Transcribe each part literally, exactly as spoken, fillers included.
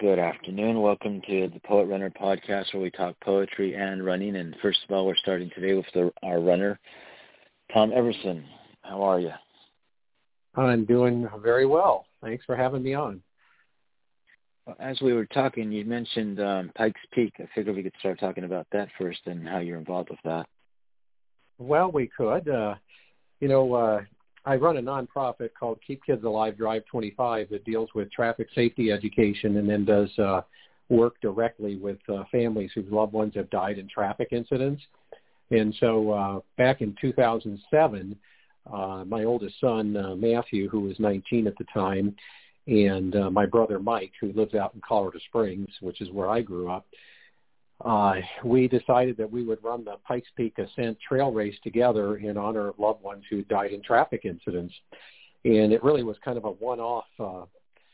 Good afternoon. Welcome to the Poet Runner podcast, where we talk poetry and running. And first of all, we're starting today with the, our runner, Tom Everson. How are you? I'm doing very well. Thanks for having me on. As we were talking, you mentioned um, Pikes Peak. I figured we could start talking about that first and how you're involved with that. Well, we could. Uh, you know, uh, I run a nonprofit called Keep Kids Alive Drive twenty-five that deals with traffic safety education and then does uh, work directly with uh, families whose loved ones have died in traffic incidents. And so uh, back in two thousand seven, uh, my oldest son, uh, Matthew, who was nineteen at the time, and uh, my brother Mike, who lives out in Colorado Springs, which is where I grew up, uh, we decided that we would run the Pikes Peak Ascent Trail Race together in honor of loved ones who died in traffic incidents. And it really was kind of a one-off uh,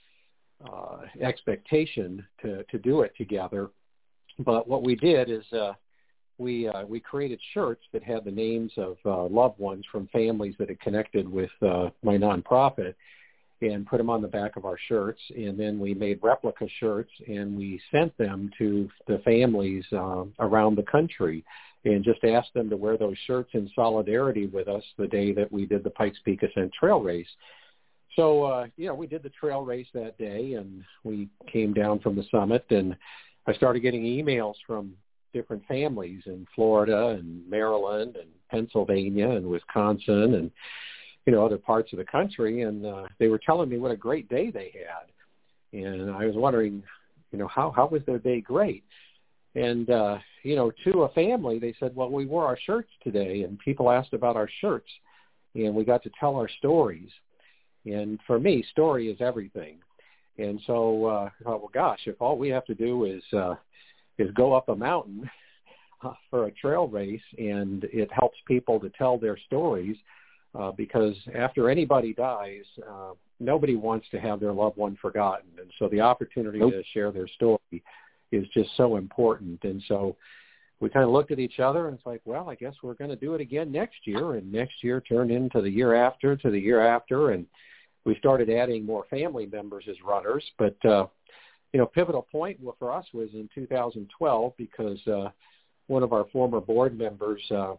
uh, expectation to, to do it together. But what we did is uh, we uh, we created shirts that had the names of uh, loved ones from families that had connected with uh, my nonprofit, and put them on the back of our shirts. And then we made replica shirts, and we sent them to the families uh, around the country and just asked them to wear those shirts in solidarity with us the day that we did the Pikes Peak Ascent Trail Race. So, uh, you know, we did the trail race that day, and we came down from the summit, and I started getting emails from different families in Florida and Maryland and Pennsylvania and Wisconsin and you know, other parts of the country, and uh, they were telling me what a great day they had. And I was wondering, you know, how, how was their day great? And, uh, you know, to a family, they said, well, we wore our shirts today, and people asked about our shirts, and we got to tell our stories. And for me, story is everything. And so uh, I thought, well, gosh, if all we have to do is uh, is go up a mountain uh, for a trail race, and it helps people to tell their stories, Uh, because after anybody dies, uh, nobody wants to have their loved one forgotten. And so the opportunity nope. to share their story is just so important. And so we kind of looked at each other and it's like, well, I guess we're going to do it again next year. And next year turned into the year after, to the year after. And we started adding more family members as runners. But, uh, you know, pivotal point for us was in two thousand twelve because uh, one of our former board members, uh,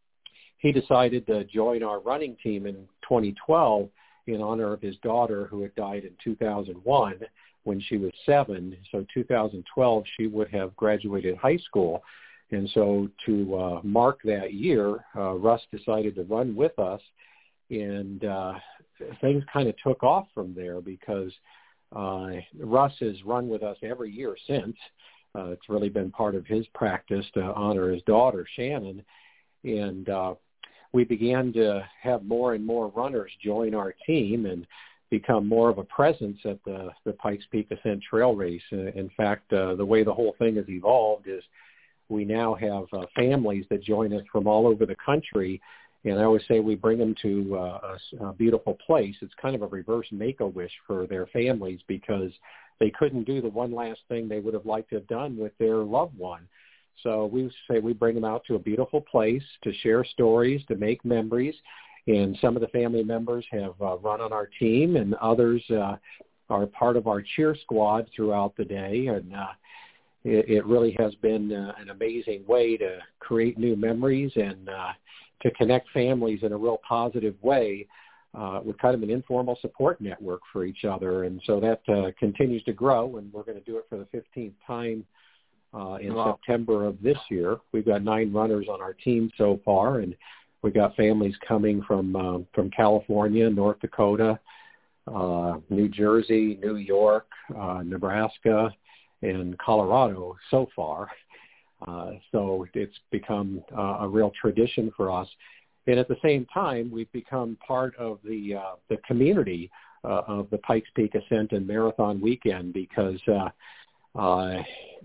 he decided to join our running team in twenty twelve in honor of his daughter who had died in two thousand one when she was seven. So two thousand twelve, she would have graduated high school. And so to uh, mark that year, uh, Russ decided to run with us. And uh, things kind of took off from there because uh, Russ has run with us every year since. Uh, it's really been part of his practice to honor his daughter, Shannon. And uh, we began to have more and more runners join our team and become more of a presence at the, the Pikes Peak Ascent Trail Race. Uh, in fact, uh, the way the whole thing has evolved is we now have uh, families that join us from all over the country. And I always say we bring them to uh, a, a beautiful place. It's kind of a reverse Make-A-Wish for their families because they couldn't do the one last thing they would have liked to have done with their loved one. So we say we bring them out to a beautiful place to share stories, to make memories. And some of the family members have uh, run on our team, and others uh, are part of our cheer squad throughout the day. And uh, it, it really has been uh, an amazing way to create new memories and uh, to connect families in a real positive way uh, with kind of an informal support network for each other. And so that uh, continues to grow, and we're going to do it for the fifteenth time Uh, in wow. September of this year. We've got nine runners on our team so far, and we've got families coming from uh, from California, North Dakota, uh, New Jersey, New York, uh, Nebraska, and Colorado so far. Uh, so it's become uh, a real tradition for us. And at the same time, we've become part of the uh, the community uh, of the Pikes Peak Ascent and Marathon Weekend because uh, Uh,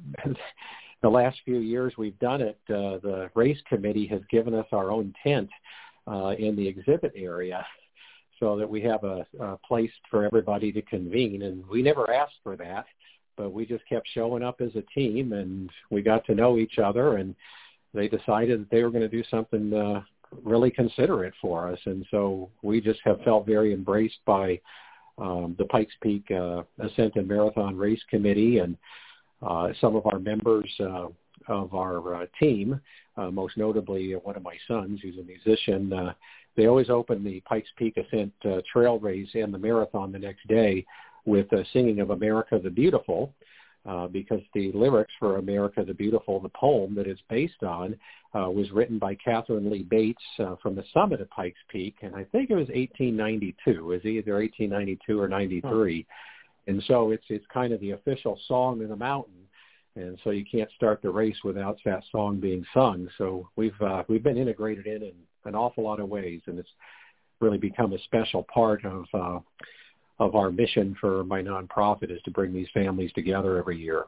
the last few years we've done it, uh, the race committee has given us our own tent uh, in the exhibit area so that we have a, a place for everybody to convene. And we never asked for that, but we just kept showing up as a team, and we got to know each other, and they decided that they were going to do something uh, really considerate for us. And so we just have felt very embraced by um, the Pikes Peak uh, Ascent and Marathon Race Committee, and uh, some of our members uh, of our uh, team, uh, most notably uh, one of my sons, who's a musician, uh, they always open the Pikes Peak Ascent uh, Trail Race and the marathon the next day with uh, singing of America the Beautiful, uh, because the lyrics for America the Beautiful, the poem that it's based on, uh, was written by Catherine Lee Bates uh, from the summit of Pikes Peak, and I think it was eighteen ninety-two. It was either eighteen ninety-two or ninety-three. Oh. And so it's it's kind of the official song in the mountain, and so you can't start the race without that song being sung. So we've uh, we've been integrated in in an awful lot of ways, and it's really become a special part of uh, of our mission for my nonprofit, is to bring these families together every year.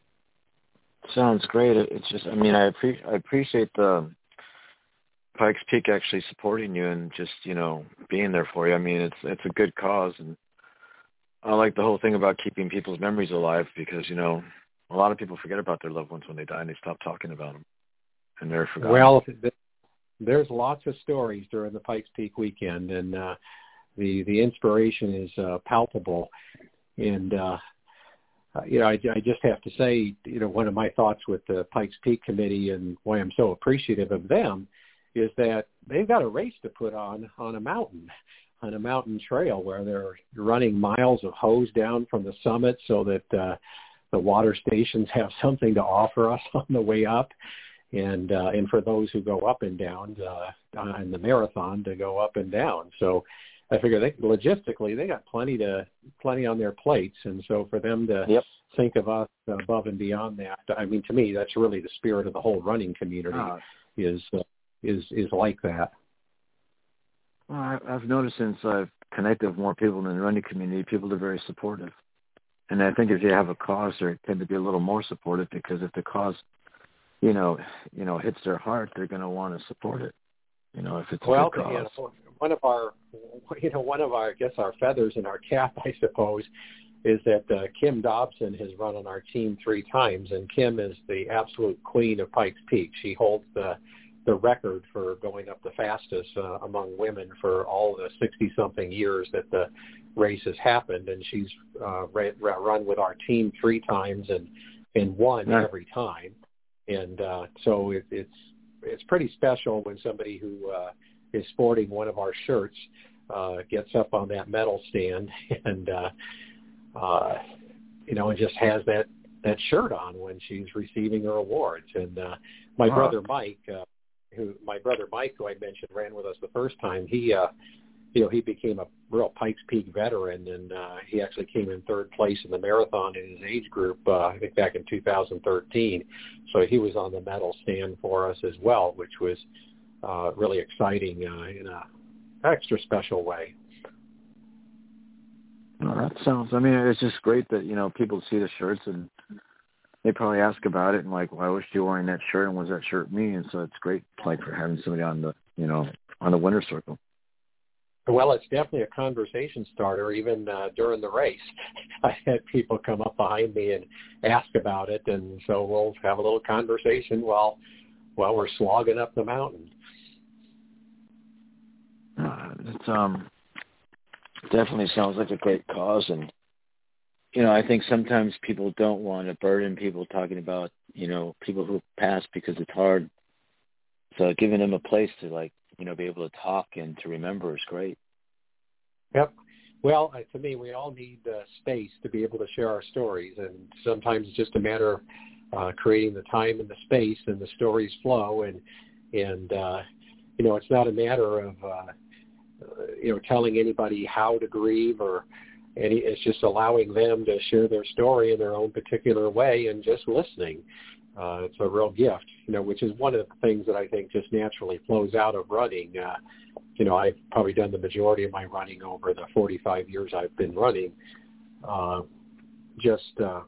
Sounds great. It's just, I mean, I, appre- I appreciate the Pikes Peak actually supporting you and just, you know, being there for you. I mean, it's it's a good cause, and I like the whole thing about keeping people's memories alive, because, you know, a lot of people forget about their loved ones when they die, and they stop talking about them, and they're forgotten. Well, there's lots of stories during the Pikes Peak weekend, and uh, the the inspiration is uh, palpable. And uh, you know, I, I just have to say, you know, one of my thoughts with the Pikes Peak Committee and why I'm so appreciative of them is that they've got a race to put on on a mountain, on a mountain trail where they're running miles of hose down from the summit so that uh, the water stations have something to offer us on the way up. And uh, and for those who go up and down uh, in the marathon, to go up and down. So I figure they logistically they got plenty to plenty on their plates, and so for them to yep. think of us above and beyond that, I mean, to me, that's really the spirit of the whole running community. Ah. is uh, is is like that. Well, I've noticed since I've connected with more people in the running community, people are very supportive, and I think if you have a cause, they tend to be a little more supportive, because if the cause you know, you know, hits their heart, they're going to want to support it. You know, if it's a well, good cause. You know, one of our, you know, one of our, I guess, our feathers in our cap, I suppose, is that uh, Kim Dobson has run on our team three times, and Kim is the absolute queen of Pikes Peak. She holds the the record for going up the fastest uh, among women for all the sixty-something years that the race has happened, and she's uh, run with our team three times and and won yeah. every time. And uh, so it, it's it's pretty special when somebody who uh, is sporting one of our shirts uh, gets up on that medal stand and uh, uh, you know, and just has that, that shirt on when she's receiving her awards. And uh, my wow. brother Mike, uh, who my brother Mike, who I mentioned ran with us the first time, he uh, you know, he became a real Pikes Peak veteran, and uh, he actually came in third place in the marathon in his age group, uh, I think back in two thousand thirteen. So he was on the medal stand for us as well, which was uh, really exciting uh, in a extra special way. Well, that sounds, I mean, it's just great that, you know, people see the shirts and they probably ask about it and like, well, I wish you were wearing that shirt, and what does that shirt mean? And so it's great, like, for having somebody on the, you know, on the winner's circle. Well, it's definitely a conversation starter, even uh, during the race. I had people come up behind me and ask about it, and so we'll have a little conversation while while we're slogging up the mountain. Uh, it's um definitely sounds like a great cause, and you know, I think sometimes people don't want to burden people talking about, you know, people who passed, because it's hard. So giving them a place to, like, you know, be able to talk and to remember is great. Yep. Well, uh, to me, we all need uh, space to be able to share our stories, and sometimes it's just a matter of uh, creating the time and the space, and the stories flow. And and uh, you know, it's not a matter of uh, uh, you know, telling anybody how to grieve, or any. It's just allowing them to share their story in their own particular way, and just listening. Uh, it's a real gift, you know, which is one of the things that I think just naturally flows out of running. Uh, you know, I've probably done the majority of my running over the forty-five years I've been running, uh, just, uh,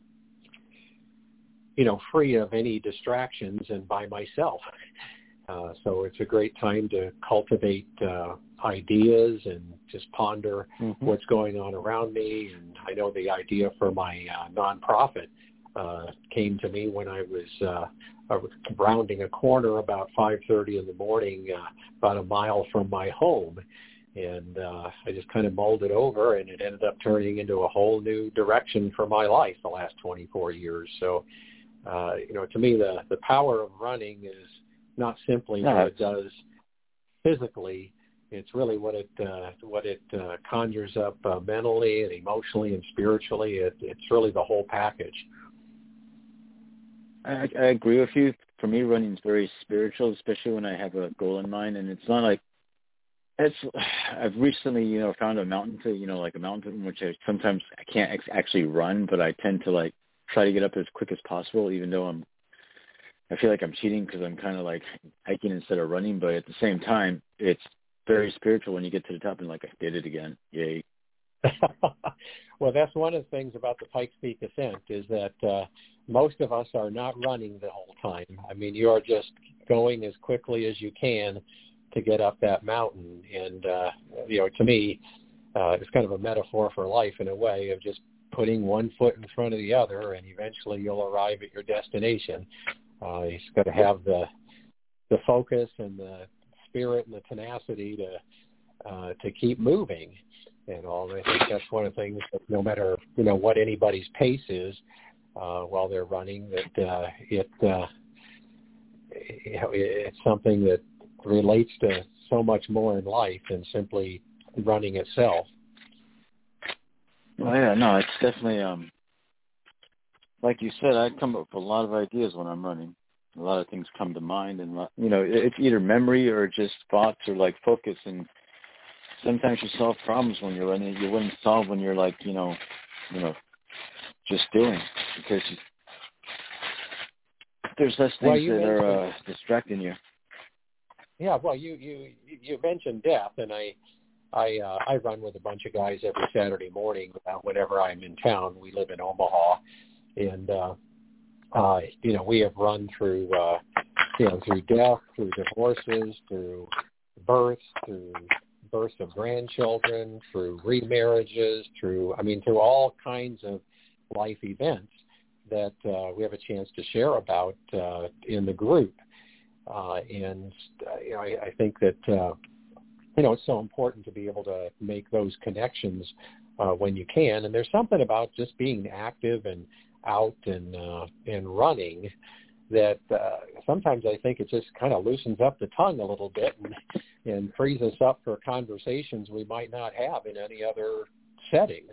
you know, free of any distractions and by myself. Uh, so it's a great time to cultivate uh, ideas and just ponder mm-hmm. what's going on around me. And I know the idea for my uh, nonprofit Uh, came to me when I was uh, uh, rounding a corner about five thirty in the morning, uh, about a mile from my home. And uh, I just kind of mulled it over, and it ended up turning into a whole new direction for my life the last twenty-four years. So, uh, you know, to me, the, the power of running is not simply No, what it does physically. It's really what it uh, what it uh, conjures up uh, mentally and emotionally and spiritually. It, it's really the whole package. I, I agree with you. For me, running is very spiritual, especially when I have a goal in mind. And it's not like it's. I've recently, you know, found a mountain to, you know, like a mountain which I sometimes I can't ex- actually run, but I tend to like try to get up as quick as possible, even though I'm. I feel like I'm cheating because I'm kind of like hiking instead of running, but at the same time, it's very spiritual when you get to the top and like I did it again. Yay. Well, that's one of the things about the Pikes Peak Ascent is that uh, most of us are not running the whole time. I mean, you are just going as quickly as you can to get up that mountain. And, uh, you know, to me, uh, it's kind of a metaphor for life in a way of just putting one foot in front of the other, and eventually you'll arrive at your destination. Uh, you just got to have the the focus and the spirit and the tenacity to uh, to keep moving and all. And I think that's one of the things that no matter, you know, what anybody's pace is uh, while they're running, that uh, it uh, you know, it's something that relates to so much more in life than simply running itself. Oh yeah, no, it's definitely um, like you said, I come up with a lot of ideas when I'm running. A lot of things come to mind, and you know, it's either memory or just thoughts or like focus. And sometimes you solve problems when you're running. You wouldn't solve when you're like, you know, you know, just doing, because you, there's less things well, that are uh, distracting you. Yeah, well, you you you mentioned death, and I I uh, I run with a bunch of guys every Saturday morning uh, whenever I'm in town. We live in Omaha, and uh, uh, you know, we have run through uh, you know through death, through divorces, through births, through births of grandchildren, through remarriages, through I mean through all kinds of life events that uh, we have a chance to share about uh, in the group. Uh, and uh, you know, I, I think that uh, you know it's so important to be able to make those connections uh, when you can. And there's something about just being active and out and uh, and running that uh, sometimes I think it just kind of loosens up the tongue a little bit and, and frees us up for conversations we might not have in any other settings.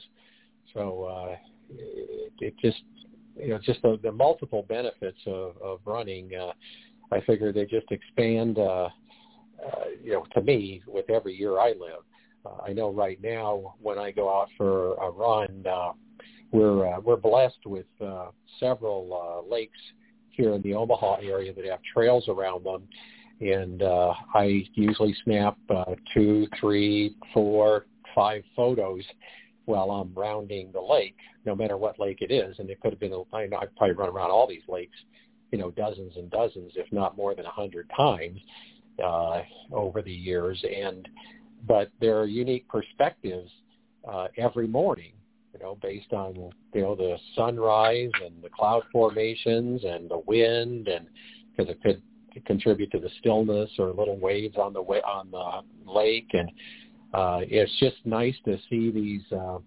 So uh, it, it just you know just the, the multiple benefits of, of running. Uh, I figure they just expand, uh, uh, you know, to me with every year I live. Uh, I know right now when I go out for a run, uh, we're uh, we're blessed with uh, several uh, lakes here in the Omaha area that have trails around them, and uh, I usually snap uh, two, three, four, five photos while I'm rounding the lake, no matter what lake it is. And it could have been, I know I've probably run around all these lakes, you know, dozens and dozens, if not more than a hundred times uh, over the years. And but there are unique perspectives uh, every morning, you know, based on, you know, the sunrise and the cloud formations and the wind, and because it could contribute to the stillness or little waves on the way on the lake. And uh, it's just nice to see these uh,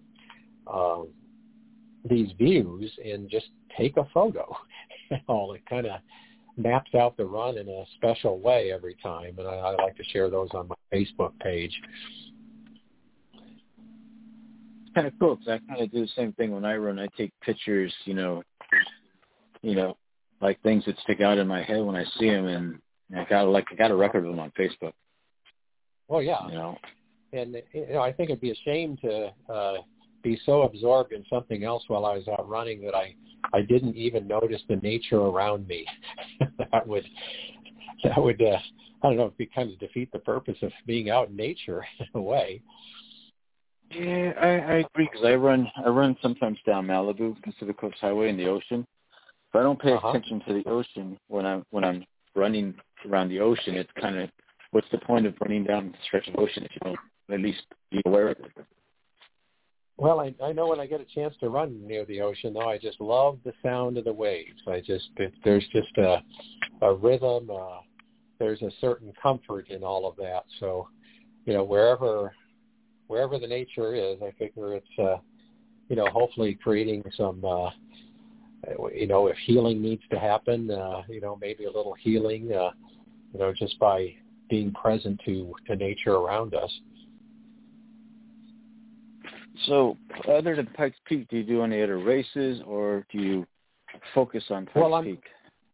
uh, these views and just take a photo. Oh, it kind of maps out the run in a special way every time, and I, I like to share those on my Facebook page. Kind of cool, because I kind of do the same thing when I run. I take pictures, you know, you know, like things that stick out in my head when I see them, and I got like I got a record of them on Facebook. Well, yeah, you know, and you know, I think it'd be a shame to uh, be so absorbed in something else while I was out running that I. I didn't even notice the nature around me. that would, that would, uh, I don't know, it'd be kind of defeat the purpose of being out in nature in a way. Yeah, I, I agree, because I run, I run sometimes down Malibu, Pacific Coast Highway in the ocean. If I don't pay uh-huh. attention to the ocean when I'm when I'm running around the ocean, it's kind of, what's the point of running down the stretch of ocean if you don't at least be aware of it? Well, I, I know when I get a chance to run near the ocean, though, I just love the sound of the waves. I just, it, there's just a, a rhythm. Uh, there's a certain comfort in all of that. So, you know, wherever wherever the nature is, I figure it's, uh, you know, hopefully creating some, uh, you know, if healing needs to happen, uh, you know, maybe a little healing, uh, you know, just by being present to, to nature around us. So other than Pikes Peak, do you do any other races, or do you focus on Pikes well, I'm, Peak?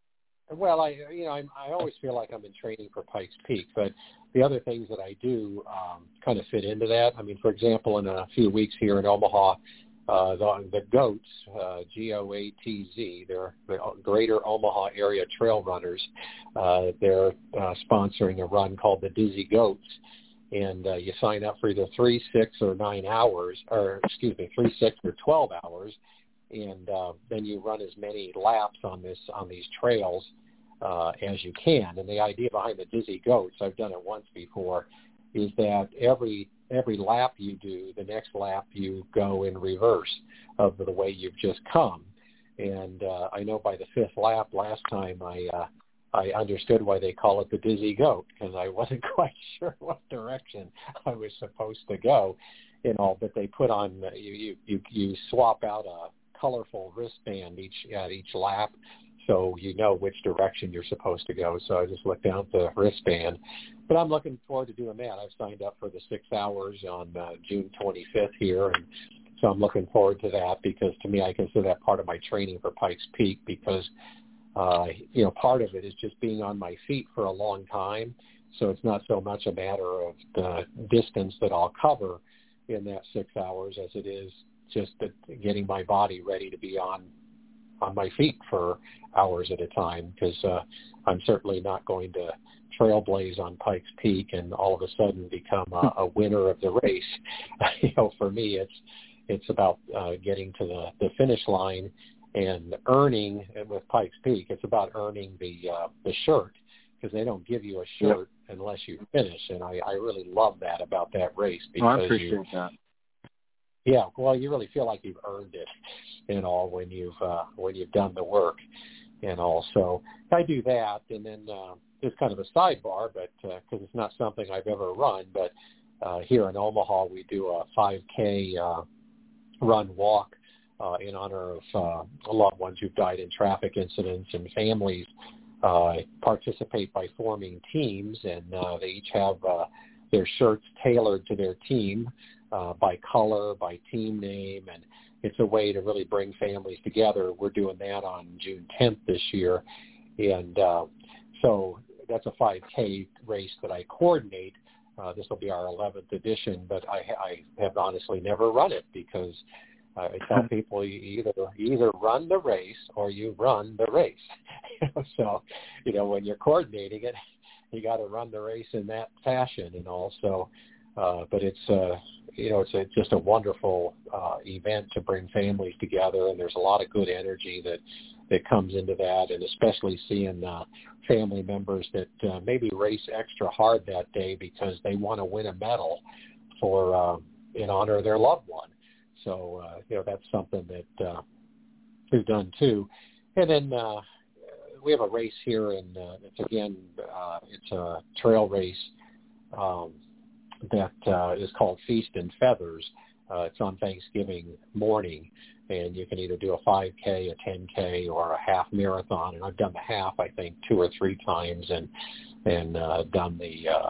Well, I, you know, I'm, I always feel like I'm in training for Pikes Peak, but the other things that I do um, kind of fit into that. I mean, for example, in a few weeks here in Omaha, uh, the, the GOATs, uh, G O A T Z, they're the Greater Omaha Area Trail Runners. Uh, they're uh, sponsoring a run called the Dizzy Goats. And uh, you sign up for either three, six, or nine hours, or excuse me, three, six, or twelve hours, and uh, then you run as many laps on this on these trails uh, as you can. And the idea behind the Dizzy Goats, I've done it once before, is that every every lap you do, the next lap you go in reverse of the way you've just come. And uh, I know by the fifth lap last time I. Uh, I understood why they call it the Dizzy Goat, because I wasn't quite sure what direction I was supposed to go, you know. But they put on you you you, you swap out a colorful wristband each at each lap, so you know which direction you're supposed to go. So I just looked down at the wristband. But I'm looking forward to doing that. I've signed up for the six hours on uh, June twenty-fifth here, and so I'm looking forward to that, because to me I consider that part of my training for Pikes Peak, because Uh, you know, part of it is just being on my feet for a long time. So it's not so much a matter of the distance that I'll cover in that six hours as it is just that getting my body ready to be on on my feet for hours at a time, because uh, I'm certainly not going to trailblaze on Pikes Peak and all of a sudden become a, a winner of the race. You know, for me, it's it's about uh, getting to the, the finish line and earning. And with Pikes Peak, it's about earning the uh, the shirt, because they don't give you a shirt yep. unless you finish. And I, I really love that about that race, because oh, I appreciate you, that. Yeah, well, you really feel like you've earned it, and all when you've uh, when you've done the work, and all. So I do that, and then uh, it's kind of a sidebar, but because uh, it's not something I've ever run, but uh, here in Omaha we do a five K uh, run walk. Uh, in honor of uh, loved ones who've died in traffic incidents, and families uh, participate by forming teams, and uh, they each have uh, their shirts tailored to their team uh, by color, by team name, and it's a way to really bring families together. We're doing that on June tenth this year, and uh, so that's a five K race that I coordinate. Uh, this will be our eleventh edition, but I, I have honestly never run it, because I tell people you either you either run the race or you run the race. So, you know, when you're coordinating it, you got to run the race in that fashion, and also, uh, but it's uh, you know, it's a, just a wonderful uh, event to bring families together, and there's a lot of good energy that that comes into that, and especially seeing uh, family members that uh, maybe race extra hard that day because they want to win a medal for uh, in honor of their loved one. So, uh, you know, that's something that uh, we've done too. And then uh, we have a race here, and uh, it's, again, uh, it's a trail race um, that uh, is called Feast and Feathers. Uh, it's on Thanksgiving morning, and you can either do a five K, a ten K, or a half marathon. And I've done the half, I think, two or three times, and and uh, done the, uh,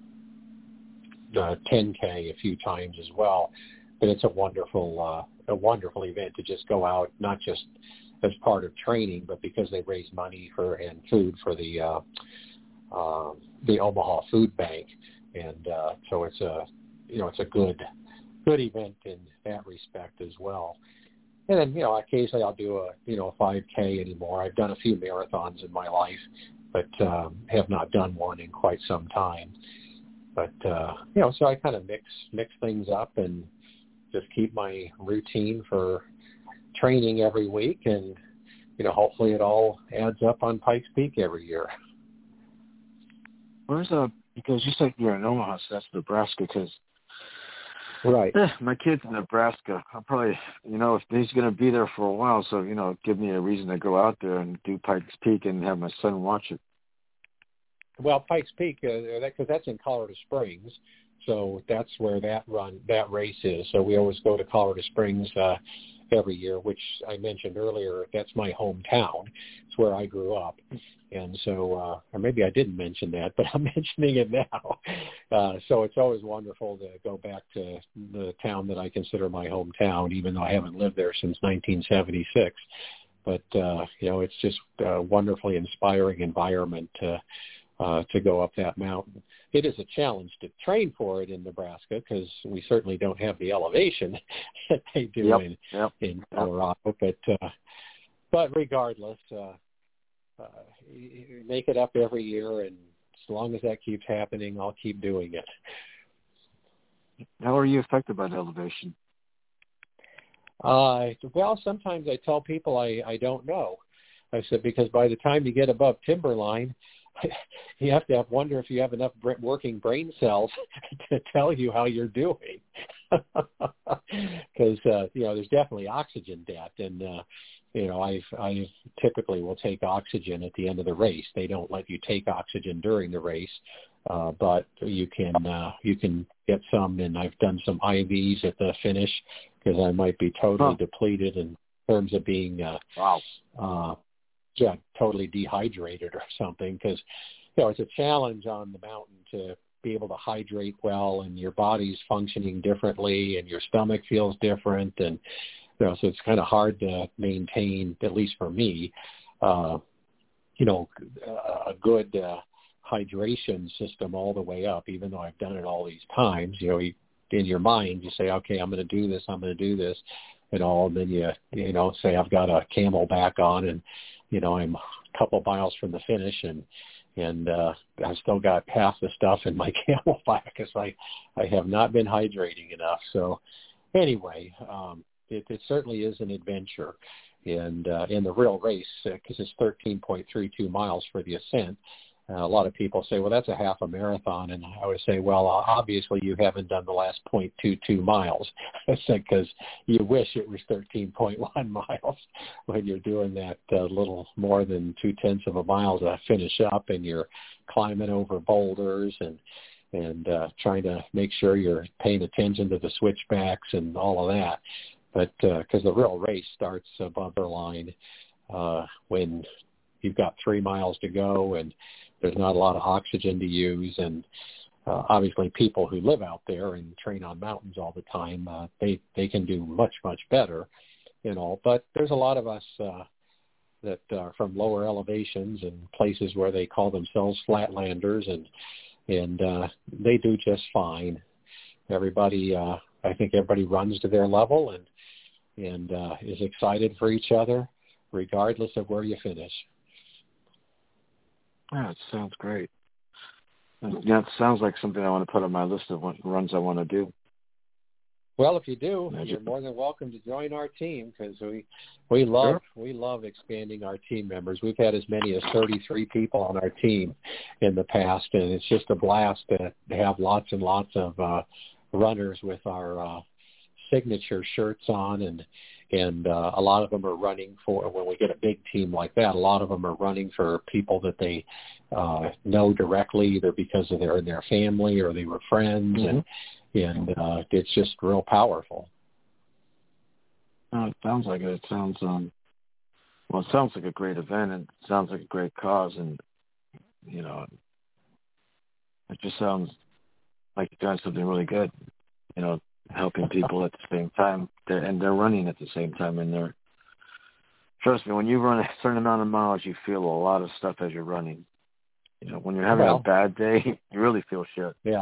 the ten K a few times as well. But it's a wonderful, uh, a wonderful event to just go out, not just as part of training, but because they raise money for and food for the uh, uh, the Omaha Food Bank, and uh, so it's a, you know, it's a good, good event in that respect as well. And then, you know, occasionally I'll do a, you know, a five K anymore. I've done a few marathons in my life, but um, have not done one in quite some time. But uh, you know, so I kind of mix mix things up and just keep my routine for training every week, and, you know, hopefully it all adds up on Pikes Peak every year. Where's uh? Because you said you're in Omaha, so that's Nebraska. Because right, eh, my kid's in Nebraska. I'll probably, you know, if he's going to be there for a while, so you know, give me a reason to go out there and do Pikes Peak and have my son watch it. Well, Pikes Peak, uh, that, 'cause that's in Colorado Springs. So that's where that run, that race is. So we always go to Colorado Springs uh, every year, which I mentioned earlier. That's my hometown. It's where I grew up. And so, uh, or maybe I didn't mention that, but I'm mentioning it now. Uh, so it's always wonderful to go back to the town that I consider my hometown, even though I haven't lived there since nineteen seventy-six. But, uh, you know, it's just a wonderfully inspiring environment to, uh, to go up that mountain. It is a challenge to train for it in Nebraska because we certainly don't have the elevation that they do yep, in, yep, in Colorado. Yep. But, uh, but regardless, uh, uh, you make it up every year, and as long as that keeps happening, I'll keep doing it. How are you affected by the elevation? Uh, well, sometimes I tell people I, I don't know. I said, because by the time you get above timberline, you have to have wonder if you have enough working brain cells to tell you how you're doing. Because, uh, you know, there's definitely oxygen debt. And, uh, you know, I I typically will take oxygen at the end of the race. They don't let you take oxygen during the race, uh, but you can uh, you can get some. And I've done some I Vs at the finish because I might be totally huh. depleted in terms of being uh, wow. Uh, yeah, totally dehydrated or something, because, you know, it's a challenge on the mountain to be able to hydrate well, and your body's functioning differently and your stomach feels different. And, you know, so it's kind of hard to maintain, at least for me, uh, you know, a good uh, hydration system all the way up, even though I've done it all these times. You know, you, in your mind, you say, okay, I'm going to do this, I'm going to do this, and all, and then you, you know, say I've got a Camelback on, and, you know, I'm a couple miles from the finish, and and uh, I've still got half the stuff in my Camelback because I, I have not been hydrating enough. So anyway, um, it, it certainly is an adventure. And uh, in the real race, because uh, it's thirteen point three two miles for the ascent, uh, a lot of people say, well, that's a half a marathon. And I would say, well, obviously you haven't done the last zero point two two miles. I said, because you wish it was thirteen point one miles when you're doing that uh, little more than two-tenths of a mile to finish up, and you're climbing over boulders and and uh, trying to make sure you're paying attention to the switchbacks and all of that. But because uh, the real race starts above the line uh, when you've got three miles to go and there's not a lot of oxygen to use. And uh, obviously people who live out there and train on mountains all the time, uh, they, they can do much, much better, you know. But there's a lot of us uh, that are from lower elevations and places where they call themselves flatlanders, and and uh, they do just fine. Everybody, uh, I think everybody runs to their level and and uh, is excited for each other, regardless of where you finish. Yeah, it sounds great. Yeah, it sounds like something I want to put on my list of runs I want to do. Well, if you do, you're more than welcome to join our team, because we we love sure. we love expanding our team members. We've had as many as thirty-three people on our team in the past, and it's just a blast to have lots and lots of uh, runners with our uh, signature shirts on, and and uh, a lot of them are running for, when we get a big team like that, a lot of them are running for people that they uh, know directly, either because of their their family or they were friends, mm-hmm. and and uh, it's just real powerful. Oh, it sounds like it. It sounds um, well, it sounds like a great event, and it sounds like a great cause, and you know, it just sounds like you're doing something really good. You know, helping people at the same time, they're, and they're running at the same time, and they're, trust me, when you run a certain amount of miles, you feel a lot of stuff as you're running. You know, when you're having well, a bad day, you really feel shit. Yeah.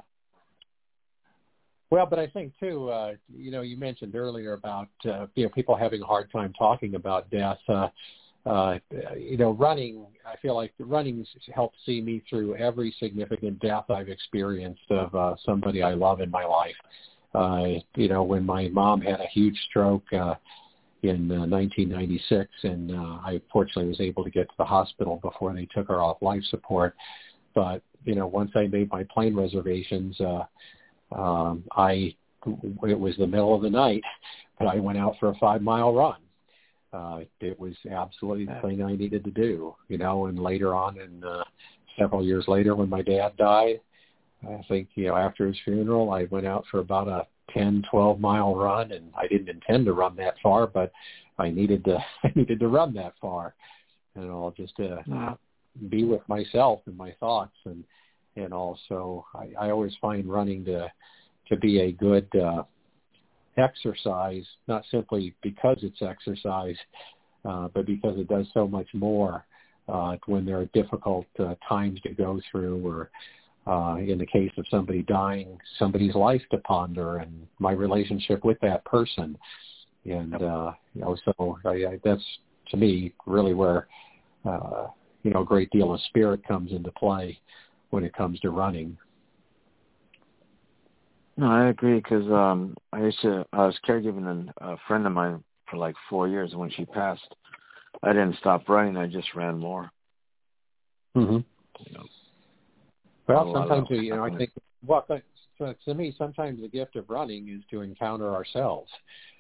Well, but I think too, uh, you know, you mentioned earlier about uh, you know, people having a hard time talking about death. Uh, uh, you know, running, I feel like running helped see me through every significant death I've experienced of uh, somebody I love in my life. Uh, you know, when my mom had a huge stroke uh, in uh, nineteen ninety-six, and uh, I fortunately was able to get to the hospital before they took her off life support. But, you know, once I made my plane reservations, uh, um, I, it was the middle of the night, but I went out for a five-mile run. Uh, it was absolutely the thing I needed to do, you know, and later on, and uh, several years later when my dad died, I think, you know, after his funeral, I went out for about a ten, twelve mile run, and I didn't intend to run that far, but I needed to, I needed to run that far, and all just to Wow. be with myself and my thoughts. And, and also I, I always find running to, to be a good uh, exercise, not simply because it's exercise, uh, but because it does so much more uh, when there are difficult uh, times to go through, or uh, in the case of somebody dying, somebody's life to ponder, and my relationship with that person. And, uh, you know, so I, I, that's, to me, really where, uh, you know, a great deal of spirit comes into play when it comes to running. No, I agree, because um, I used to, I was caregiving a friend of mine for like four years. When she passed, I didn't stop running. I just ran more. Mm-hmm. You know, well, sometimes, we, you know, I think, well, so to me, sometimes the gift of running is to encounter ourselves,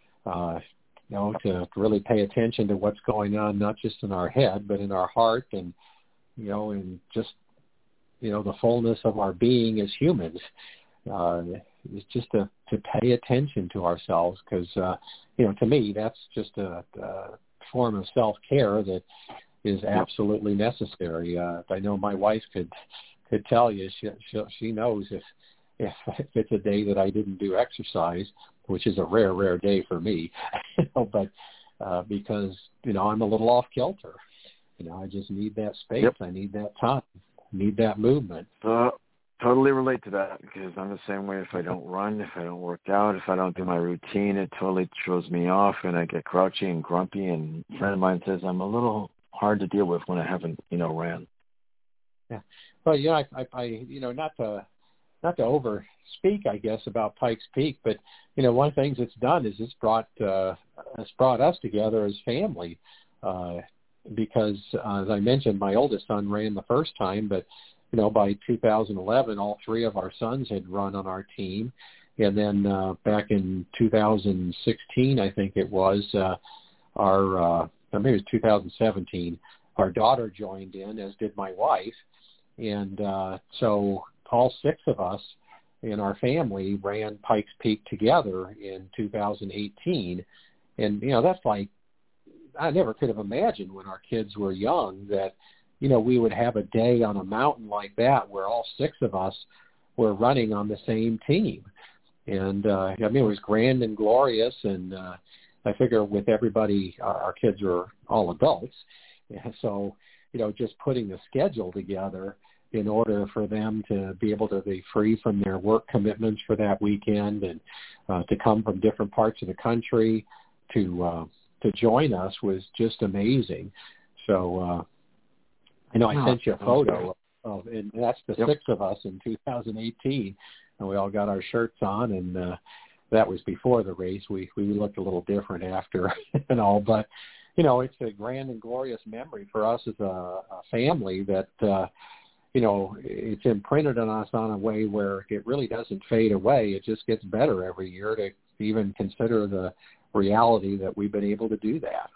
uh, you know, to really pay attention to what's going on, not just in our head, but in our heart, and, you know, and just, you know, the fullness of our being as humans. Uh, it's just to, to pay attention to ourselves, because, uh, you know, to me, that's just a, a form of self-care that is absolutely necessary. Uh, I know my wife could could tell you, she, she, she knows if, if if it's a day that I didn't do exercise, which is a rare, rare day for me, but uh, because, you know, I'm a little off kilter. You know, I just need that space. Yep. I need that time. I need that movement. Uh, totally relate to that, because I'm the same way. If I don't run, if I don't work out, if I don't do my routine, it totally throws me off, and I get grouchy and grumpy. And a friend of mine says I'm a little hard to deal with when I haven't, you know, ran. Yeah. Well, yeah, I, I, I, you know, not to, not to over speak, I guess, about Pikes Peak, but, you know, one of the things it's done is it's brought, uh, it's brought us together as family, uh, because, uh, as I mentioned, my oldest son ran the first time, but, you know, by two thousand eleven, all three of our sons had run on our team. And then uh, back in two thousand sixteen, I think it was, uh, our, uh, maybe it was two thousand seventeen, our daughter joined in, as did my wife. And uh, so all six of us in our family ran Pikes Peak together in two thousand eighteen. And, you know, that's like, I never could have imagined when our kids were young that, you know, we would have a day on a mountain like that where all six of us were running on the same team. And, uh, I mean, it was grand and glorious. And uh, I figure with everybody, our, our kids were all adults. And so, you know, just putting the schedule together in order for them to be able to be free from their work commitments for that weekend, and uh, to come from different parts of the country to uh, to join us was just amazing. So, uh, I know I Oh, sent you a photo of, of, and that's the yep. six of us in two thousand eighteen, and we all got our shirts on, and uh, that was before the race. We we looked a little different after and all, but you know, it's a grand and glorious memory for us as a, a family that uh, you know, it's imprinted on us on a way where it really doesn't fade away. It just gets better every year to even consider the reality that we've been able to do that.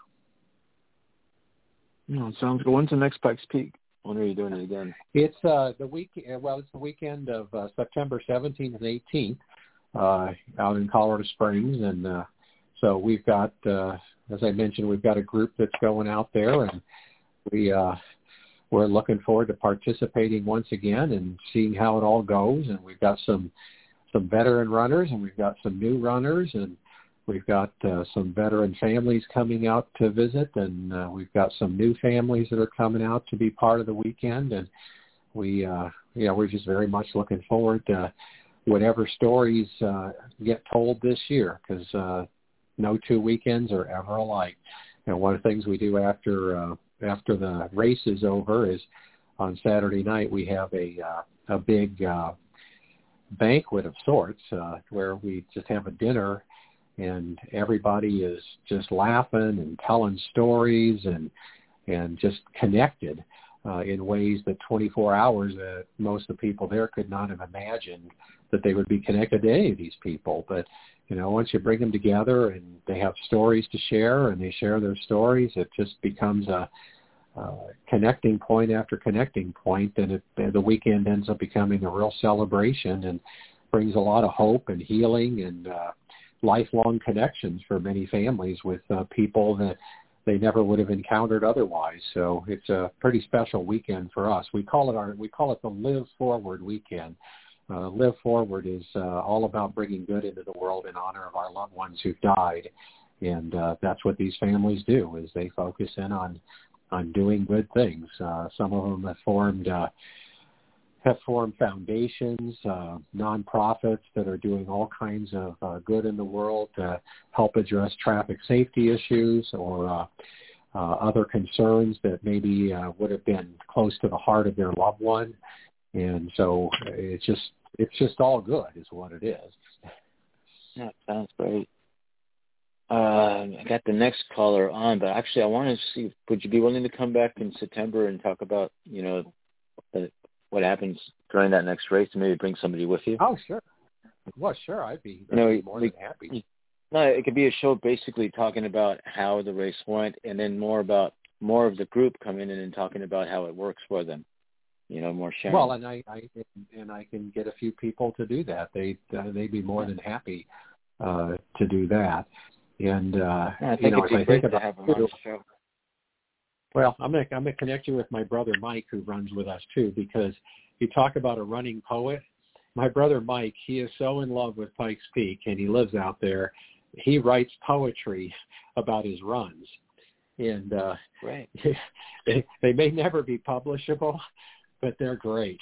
No, it sounds good. When's the next Pikes Peak? When are you doing it again? It's uh, the week. Well, it's the weekend of uh, September seventeenth and eighteenth uh, out in Colorado Springs, and uh, so we've got, uh, as I mentioned, we've got a group that's going out there, and we uh, we're looking forward to participating once again and seeing how it all goes. And we've got some some veteran runners, and we've got some new runners, and we've got uh, some veteran families coming out to visit, and uh, we've got some new families that are coming out to be part of the weekend. And we, uh, you know, we're just very much looking forward to whatever stories uh, get told this year, because uh, no two weekends are ever alike. You know, one of the things we do after uh, after the race is over is on Saturday night we have a uh, a big uh, banquet of sorts uh, where we just have a dinner, and everybody is just laughing and telling stories and and just connected uh, in ways that twenty-four hours that most of the people there could not have imagined that they would be connected to any of these people. But, you know, once you bring them together and they have stories to share and they share their stories, it just becomes a, uh, connecting point after connecting point, then it, the weekend ends up becoming a real celebration and brings a lot of hope and healing and uh, lifelong connections for many families with uh, people that they never would have encountered otherwise. So it's a pretty special weekend for us. We call it our we call it the Live Forward weekend. Uh, Live Forward is uh, all about bringing good into the world in honor of our loved ones who've died, and uh, that's what these families do. Is they focus in on on doing good things. Uh, some of them have formed. Uh, have formed foundations, uh, nonprofits that are doing all kinds of uh, good in the world to help address traffic safety issues or uh, uh, other concerns that maybe uh, would have been close to the heart of their loved one. And so it's just it's just all good is what it is. Yeah, sounds great. Uh, I got the next caller on, but actually I wanted to see, would you be willing to come back in September and talk about, you know, the what happens during that next race, and maybe bring somebody with you? Oh, sure. Well, sure. I'd be, I'd you know, be more we, than happy. No, it could be a show basically talking about how the race went, and then more about more of the group coming in and talking about how it works for them. You know, more sharing. Well, and I, I and I can get a few people to do that. They uh, they'd be more than happy uh, to do that. And uh, yeah, I think you know, it'd be as I great think to about have them on the show. Well, I'm going to I'm going to connect you with my brother Mike, who runs with us too, because you talk about a running poet. My brother Mike, he is so in love with Pikes Peak, and he lives out there. He writes poetry about his runs, and uh, right. they, they may never be publishable, but they're great.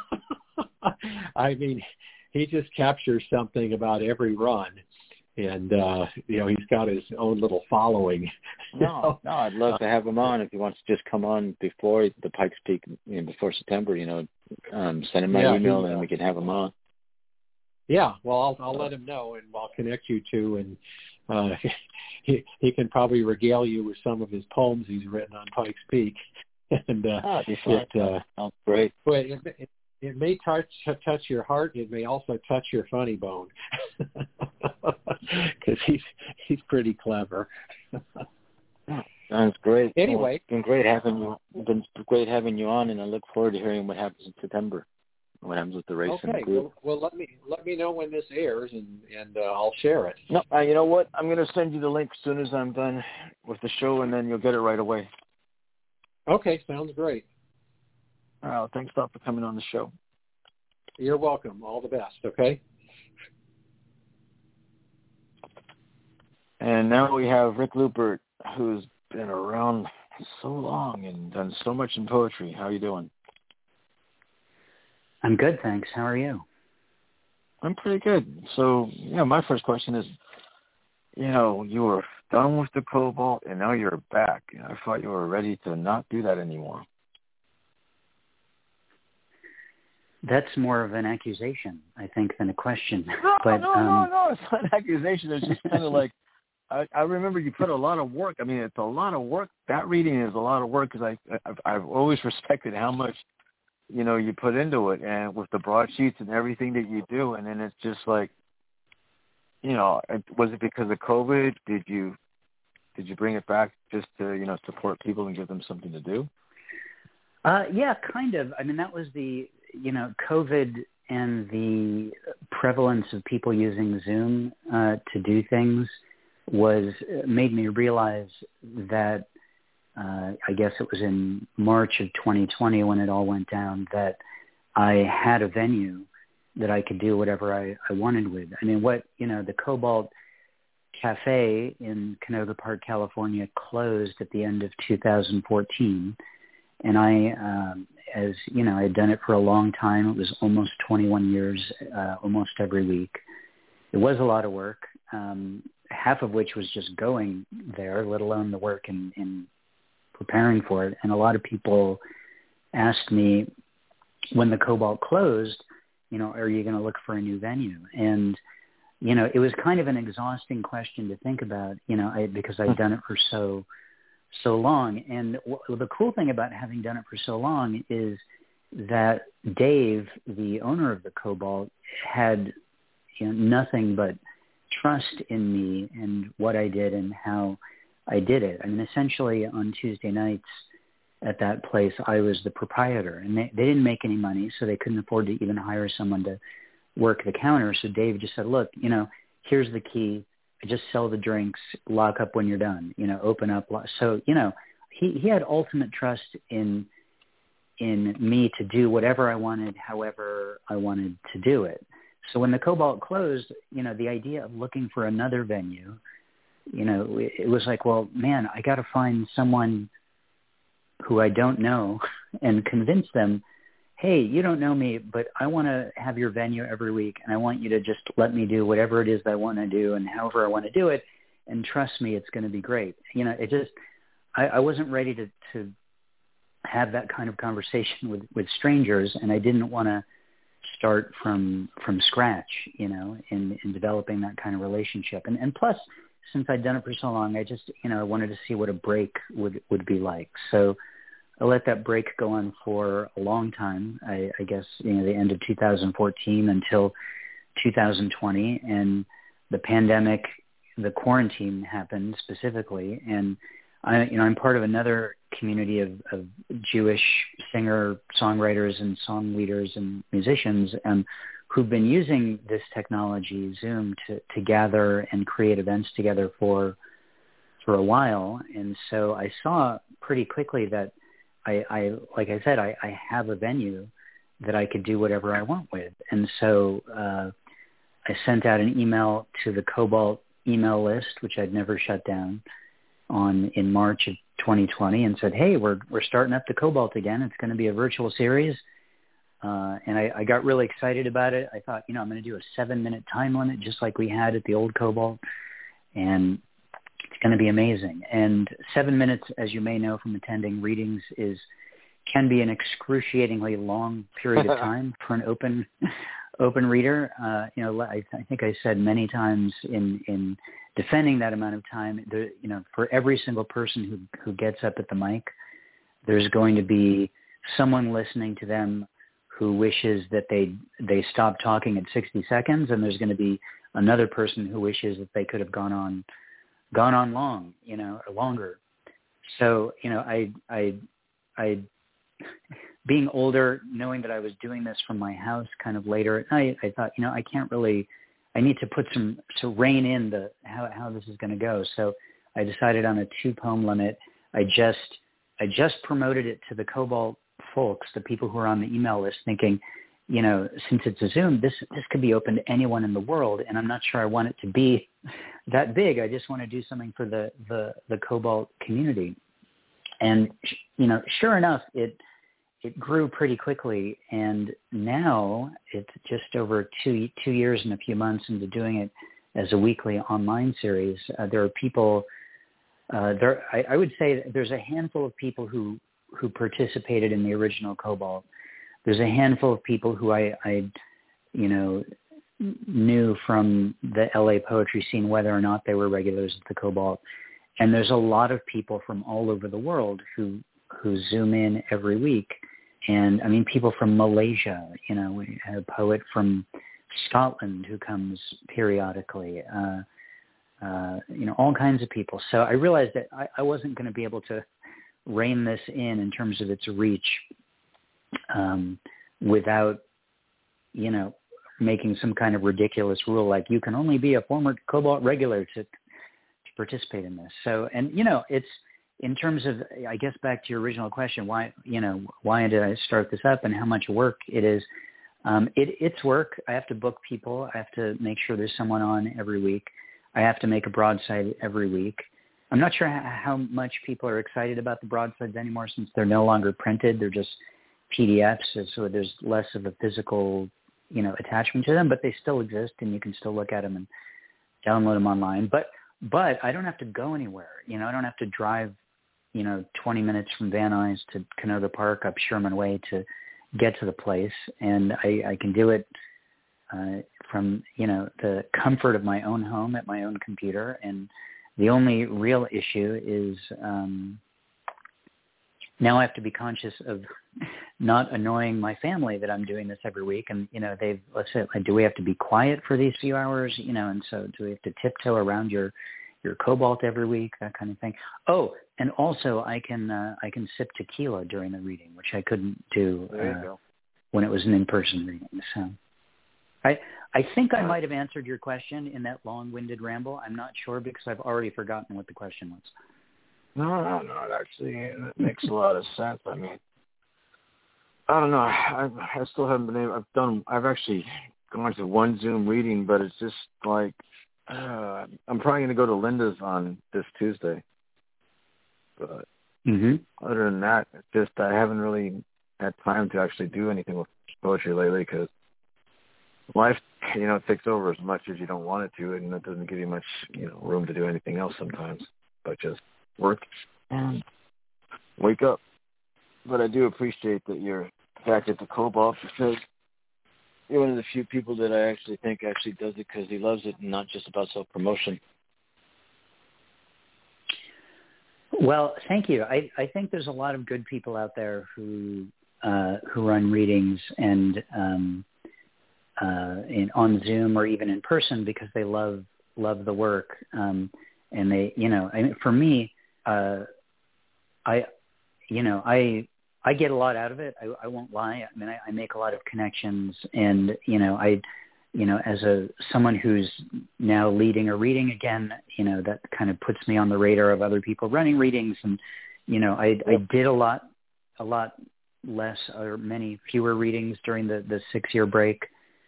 I mean, he just captures something about every run. And, uh, you know, he's got his own little following. No, no, I'd love to have him on if he wants to just come on before the Pikes Peak, you know, before September, you know, um, send him my yeah, email he, and we can have him on. Yeah, well, I'll, I'll let him know, and I'll connect you to, and uh, he, he can probably regale you with some of his poems he's written on Pikes Peak. and uh, oh, be fun. it, uh, oh, great. Well, it, it, it may touch touch your heart. It may also touch your funny bone, because he's he's pretty clever. oh, sounds great. Anyway, well, it's been great having you. It's been great having you on, and I look forward to hearing what happens in September. What happens with the race okay, and the group. well, well, let me let me know when this airs, and and uh, I'll share it. No, uh, you know what? I'm going to send you the link as soon as I'm done with the show, and then you'll get it right away. Okay, sounds great. All right, well, thanks a lot for coming on the show. You're welcome. All the best, okay? And now we have Rick Lupert, who's been around so long and done so much in poetry. How are you doing? I'm good, thanks. How are you? I'm pretty good. So, yeah, my first question is, you know, you were done with the Cobalt, and now you're back. I thought you were ready to not do that anymore. That's more of an accusation, I think, than a question. No, but, no, um, no, no. It's not an accusation. It's just kind of like, I, I remember you put a lot of work. I mean, it's a lot of work. That reading is a lot of work because I, I've, I've always respected how much, you know, you put into it, and with the broadsheets and everything that you do. And then it's just like, you know, was it because of COVID? Did you, did you bring it back just to, you know, support people and give them something to do? Uh, yeah, kind of. I mean, that was the, you know, COVID and the prevalence of people using Zoom uh, to do things was made me realize that uh, I guess it was in March of twenty twenty when it all went down that I had a venue that I could do whatever I, I wanted with. I mean, what, you know, the Cobalt Cafe in Canoga Park, California closed at the end of two thousand fourteen. And I, um, as you know, I had done it for a long time. It was almost twenty-one years, uh, almost every week. It was a lot of work, um, half of which was just going there, let alone the work in, in preparing for it. And a lot of people asked me when the Cobalt closed, you know, are you going to look for a new venue? And, you know, it was kind of an exhausting question to think about, you know, I, because I'd done it for so so long. And w- the cool thing about having done it for so long is that Dave, the owner of the Cobalt, had, you know, nothing but trust in me and what I did and how I did it. I mean, essentially on Tuesday nights, at that place, I was the proprietor, and they, they didn't make any money, so they couldn't afford to even hire someone to work the counter. So Dave just said, look, you know, here's the key. Just sell the drinks, lock up when you're done, you know, open up. So, you know, he, he had ultimate trust in in me to do whatever I wanted, however I wanted to do it. So when the Cobalt closed, you know, the idea of looking for another venue, you know, it, it was like, well, man, I got to find someone who I don't know and convince them, hey, you don't know me, but I want to have your venue every week, and I want you to just let me do whatever it is that I want to do and however I want to do it, and trust me, it's going to be great. You know, it just, I, I wasn't ready to, to have that kind of conversation with, with strangers, and I didn't want to start from from scratch, you know, in, in developing that kind of relationship. And, and plus, since I'd done it for so long, I just, you know, I wanted to see what a break would, would be like. So I let that break go on for a long time, I, I guess, you know, the end of two thousand fourteen until two thousand twenty. And the pandemic, the quarantine happened specifically. And I, you know, I'm part of another community of, of Jewish singer, songwriters, and song leaders and musicians um, who've been using this technology, Zoom, to, to gather and create events together for for a while. And so I saw pretty quickly that I, I like I said, I, I have a venue that I could do whatever I want with. And so uh, I sent out an email to the Cobalt email list, which I'd never shut down, on in March of twenty twenty, and said, hey, we're we're starting up the Cobalt again. It's going to be a virtual series. Uh, and I, I got really excited about it. I thought, you know, I'm going to do a seven-minute time limit just like we had at the old Cobalt. And it's going to be amazing. And seven minutes, as you may know from attending readings, is can be an excruciatingly long period of time for an open open reader. Uh, you know, I, I think I said many times in, in defending that amount of time, there, you know, for every single person who, who gets up at the mic, there's going to be someone listening to them who wishes that they they stop talking at sixty seconds, and there's going to be another person who wishes that they could have gone on gone on long, you know, or longer. So, you know, I I I being older, knowing that I was doing this from my house kind of later at night, I thought, you know, I can't really, I need to put some, to rein in the, how, how this is going to go. So I decided on a two poem limit. I just, I just promoted it to the Cobalt folks, the people who are on the email list, thinking, you know, since it's a Zoom, this, this could be open to anyone in the world. And I'm not sure I want it to be that big. I just want to do something for the, the, the Cobalt community. And, you know, sure enough, it, it grew pretty quickly. And now it's just over two, two years and a few months into doing it as a weekly online series. Uh, there are people, uh, there, I, I would say there's a handful of people who, who participated in the original Cobalt. There's a handful of people who I, I, you know, knew from the L A poetry scene, whether or not they were regulars at the Cobalt. And there's a lot of people from all over the world who, who Zoom in every week. And I mean, people from Malaysia, you know, we have a poet from Scotland who comes periodically, uh, uh, you know, all kinds of people. So I realized that I, I wasn't going to be able to rein this in in terms of its reach um, without, you know, making some kind of ridiculous rule like you can only be a former Cobalt regular to, to participate in this. So, and, you know, it's in terms of, I guess, back to your original question, why, you know, why did I start this up and how much work it is? Um, it, it's work. I have to book people. I have to make sure there's someone on every week. I have to make a broadside every week. I'm not sure how much people are excited about the broadsides anymore since they're no longer printed. They're just P D Fs, so there's less of a physical, you know, attachment to them, but they still exist and you can still look at them and download them online. But, but I don't have to go anywhere. You know, I don't have to drive, you know, twenty minutes from Van Nuys to Canoga Park up Sherman Way to get to the place. And I, I can do it uh, from, you know, the comfort of my own home at my own computer. And the only real issue is um, now I have to be conscious of not annoying my family that I'm doing this every week. And, you know, they've, let's say, like, do we have to be quiet for these few hours? You know, and so do we have to tiptoe around your, your Cobalt every week, that kind of thing. Oh, and also I can uh, I can sip tequila during the reading, which I couldn't do uh, when it was an in-person reading. So I I think I might have answered your question in that long-winded ramble. I'm not sure because I've already forgotten what the question was. No, no, no. It actually it makes a lot of sense. I mean, I don't know. I I still haven't been able. I've done. I've actually gone to one Zoom reading, but it's just like uh, I'm probably going to go to Linda's on this Tuesday. But mm-hmm. other than that, it's just I haven't really had time to actually do anything with poetry lately because life, you know, takes over as much as you don't want it to, and it doesn't give you much, you know, room to do anything else sometimes, but just work and wake up. But I do appreciate that you're back at the Cobalt because you're one of the few people that I actually think actually does it because he loves it and not just about self-promotion. Well, thank you. I, I think there's a lot of good people out there who uh, who run readings and um, uh, in, on Zoom or even in person because they love love the work. Um, and they, you know, I mean, for me, uh, I, you know, I I get a lot out of it. I, I won't lie. I mean, I, I make a lot of connections, and you know, I. You know, as a someone who's now leading a reading again, you know, that kind of puts me on the radar of other people running readings. And, you know, I, I did a lot, a lot less or many fewer readings during the, the six-year break,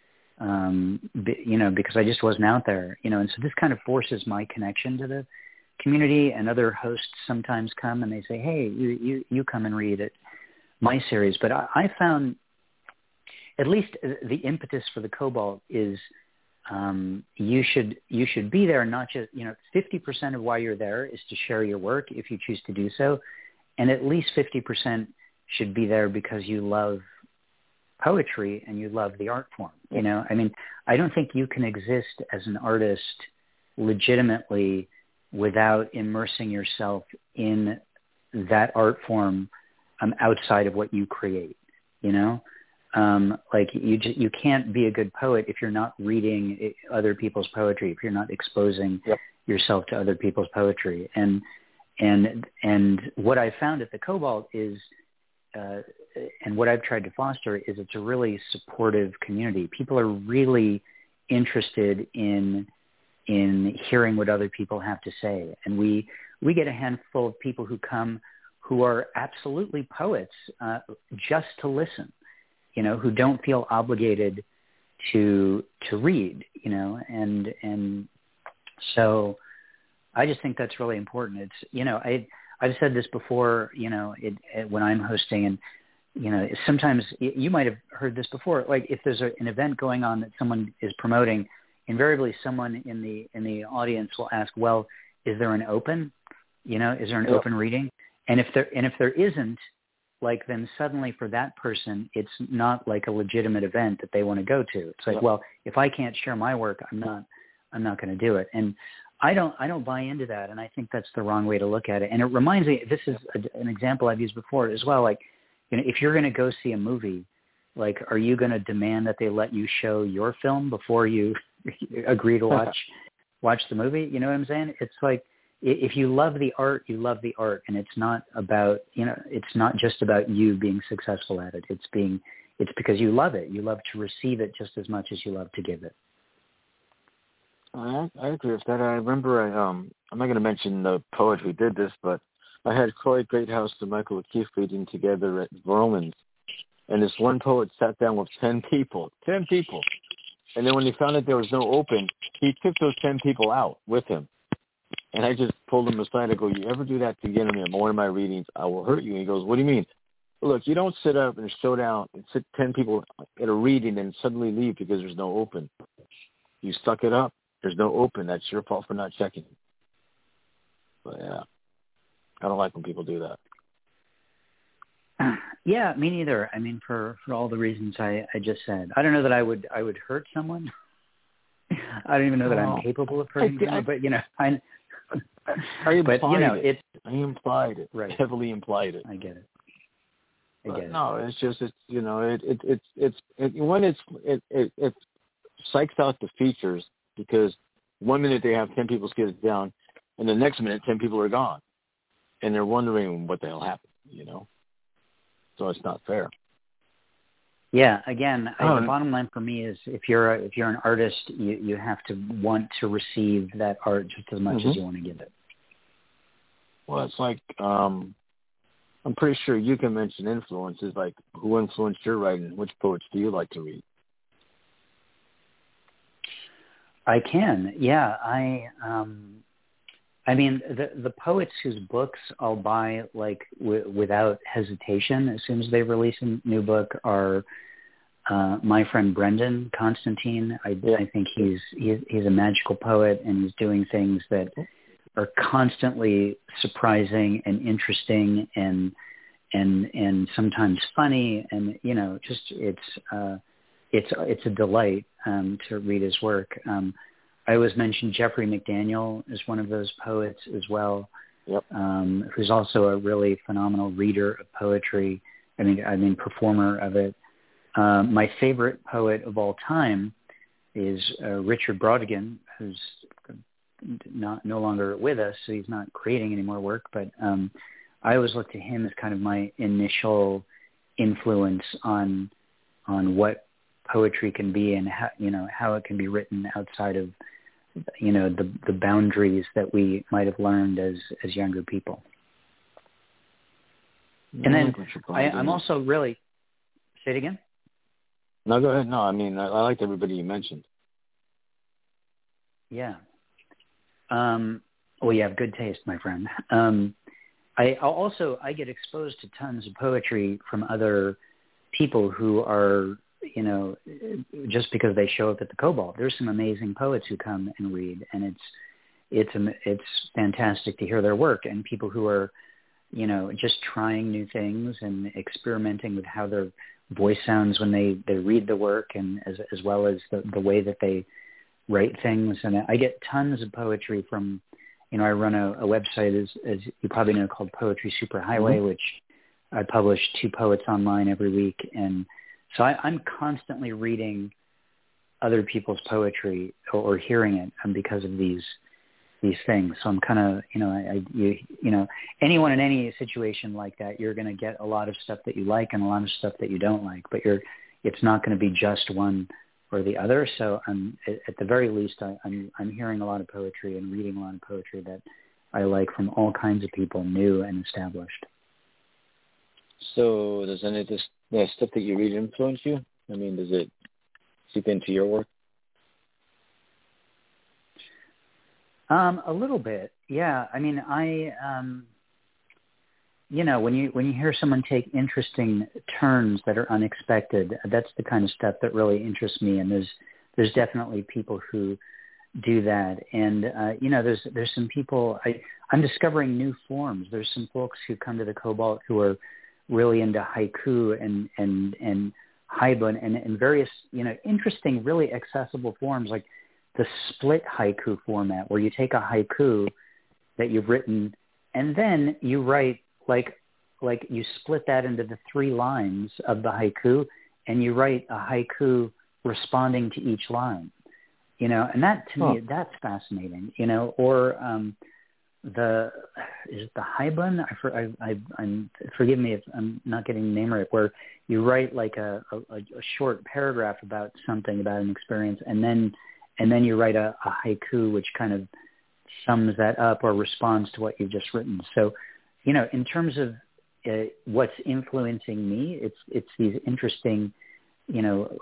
um, b- you know, because I just wasn't out there, you know. And so this kind of forces my connection to the community, and other hosts sometimes come and they say, hey, you, you, you come and read at my series. But I, I found... at least the impetus for the Cobalt is um, you should you should be there, not just, you know, fifty percent of why you're there is to share your work if you choose to do so, and at least fifty percent should be there because you love poetry and you love the art form. You know, I mean, I don't think you can exist as an artist legitimately without immersing yourself in that art form um, outside of what you create, you know? Um, like you, just, you can't be a good poet if you're not reading other people's poetry, if you're not exposing yep. yourself to other people's poetry. And and and what I found at the Cobalt is, uh, and what I've tried to foster is, it's a really supportive community. People are really interested in in hearing what other people have to say, and we we get a handful of people who come who are absolutely poets uh, just to listen. You know, who don't feel obligated to to read, you know, and and so I just think that's really important. It's, you know, I I've said this before, you know, it, it, when I'm hosting, and you know, sometimes you might have heard this before. Like if there's a, an event going on that someone is promoting, invariably someone in the in the audience will ask, well, is there an open? You know, is there an yeah. open reading? And if there and if there isn't, like then suddenly for that person, it's not like a legitimate event that they want to go to. It's like, yeah. well, if I can't share my work, I'm not, I'm not going to do it. And I don't, I don't buy into that. And I think that's the wrong way to look at it. And it reminds me, this is a, an example I've used before as well. Like, you know, if you're going to go see a movie, like, are you going to demand that they let you show your film before you agree to watch, watch the movie? You know what I'm saying? It's like, if you love the art, you love the art, and it's not about, you know, it's not just about you being successful at it. It's being, it's because you love it. You love to receive it just as much as you love to give it. I, I agree with that. I remember, I, um, I'm not going to mention the poet who did this, but I had Corey Greathouse and Michael O'Keefe reading together at Romans, and this one poet sat down with ten people, ten people, and then when he found out there was no open, he took those ten people out with him. And I just pulled him aside. I go, you ever do that again in one of my readings, I will hurt you. And he goes, what do you mean? Look, you don't sit up and show down and sit ten people at a reading and suddenly leave because there's no open. You suck it up. There's no open. That's your fault for not checking. But, yeah, I don't like when people do that. Yeah, me neither. I mean, for, for all the reasons I, I just said. I don't know that I would I would hurt someone. I don't even know that I'm capable of hurting I, someone, I, but, you know, I... I implied but, you know, it. It's, I implied it. Right. Heavily implied it. I get it. I but get it. No, it's just it's you know it it it's it's it, when it's it, it it psychs out the features because one minute they have ten people skidded down, and the next minute ten people are gone, and they're wondering what the hell happened, you know? So it's not fair. Yeah, again, I, Oh, the bottom line for me is if you're a, if you're an artist, you, you have to want to receive that art just as much mm-hmm. as you want to give it. Well, it's like, um, I'm pretty sure you can mention influences, like who influenced your writing? Which poets do you like to read? I can, yeah. I, um, I mean, the the poets whose books I'll buy like w- without hesitation as soon as they release a new book are uh, my friend Brendan Constantine. I, yeah. I think he's, he's he's a magical poet, and he's doing things that are constantly surprising and interesting and and and sometimes funny, and you know, just it's uh, it's it's a delight um, to read his work. Um, I always mention Jeffrey McDaniel as one of those poets as well, yep. um, who's also a really phenomenal reader of poetry. I mean, I mean, performer of it. Um, my favorite poet of all time is uh, Richard Brautigan, who's not no longer with us, so he's not creating any more work. But um, I always look to him as kind of my initial influence on on what poetry can be and how, you know, how it can be written outside of, you know, the the boundaries that we might have learned as as younger people. No, and then I, I'm also really say it again. No, go ahead. No, I mean I, I liked everybody you mentioned. Yeah. Um, well, you have good taste, my friend. Um, I I'll also I get exposed to tons of poetry from other people who are, you know, just because they show up at the Cobalt. There's some amazing poets who come and read, and it's it's it's fantastic to hear their work, and people who are, you know, just trying new things and experimenting with how their voice sounds when they, they read the work, and as as well as the, the way that they write things. And I get tons of poetry from, you know, I run a, a website, as, as you probably know, called Poetry Superhighway, mm-hmm. which I publish two poets online every week. And so I, I'm constantly reading other people's poetry or, or hearing it um, because of these these things. So I'm kind of, you know, I, I you, you know, anyone in any situation like that, you're going to get a lot of stuff that you like and a lot of stuff that you don't like, but you're, it's not going to be just one or the other. So I'm, at the very least, I, I'm, I'm hearing a lot of poetry and reading a lot of poetry that I like from all kinds of people, new and established. So does any of this yeah, stuff that you read influence you? I mean, does it seep into your work? Um, a little bit, yeah. I mean, I, um, you know, when you when you hear someone take interesting turns that are unexpected, that's the kind of stuff that really interests me. And there's there's definitely people who do that. And uh, you know, there's there's some people. I, I'm discovering new forms. There's some folks who come to the Cobalt who are really into haiku and and and haibun and, and various, you know, interesting, really accessible forms like the split haiku format, where you take a haiku that you've written and then you write like like you split that into the three lines of the haiku, and you write a haiku responding to each line, you know, and that to oh. me, that's fascinating, you know. Or um, the is it the haibun? I, for, I, I I'm forgive me if I'm not getting the name right. Where you write like a, a, a short paragraph about something, about an experience, and then and then you write a, a haiku which kind of sums that up or responds to what you've just written. So, you know, in terms of uh, what's influencing me, it's it's these interesting, you know,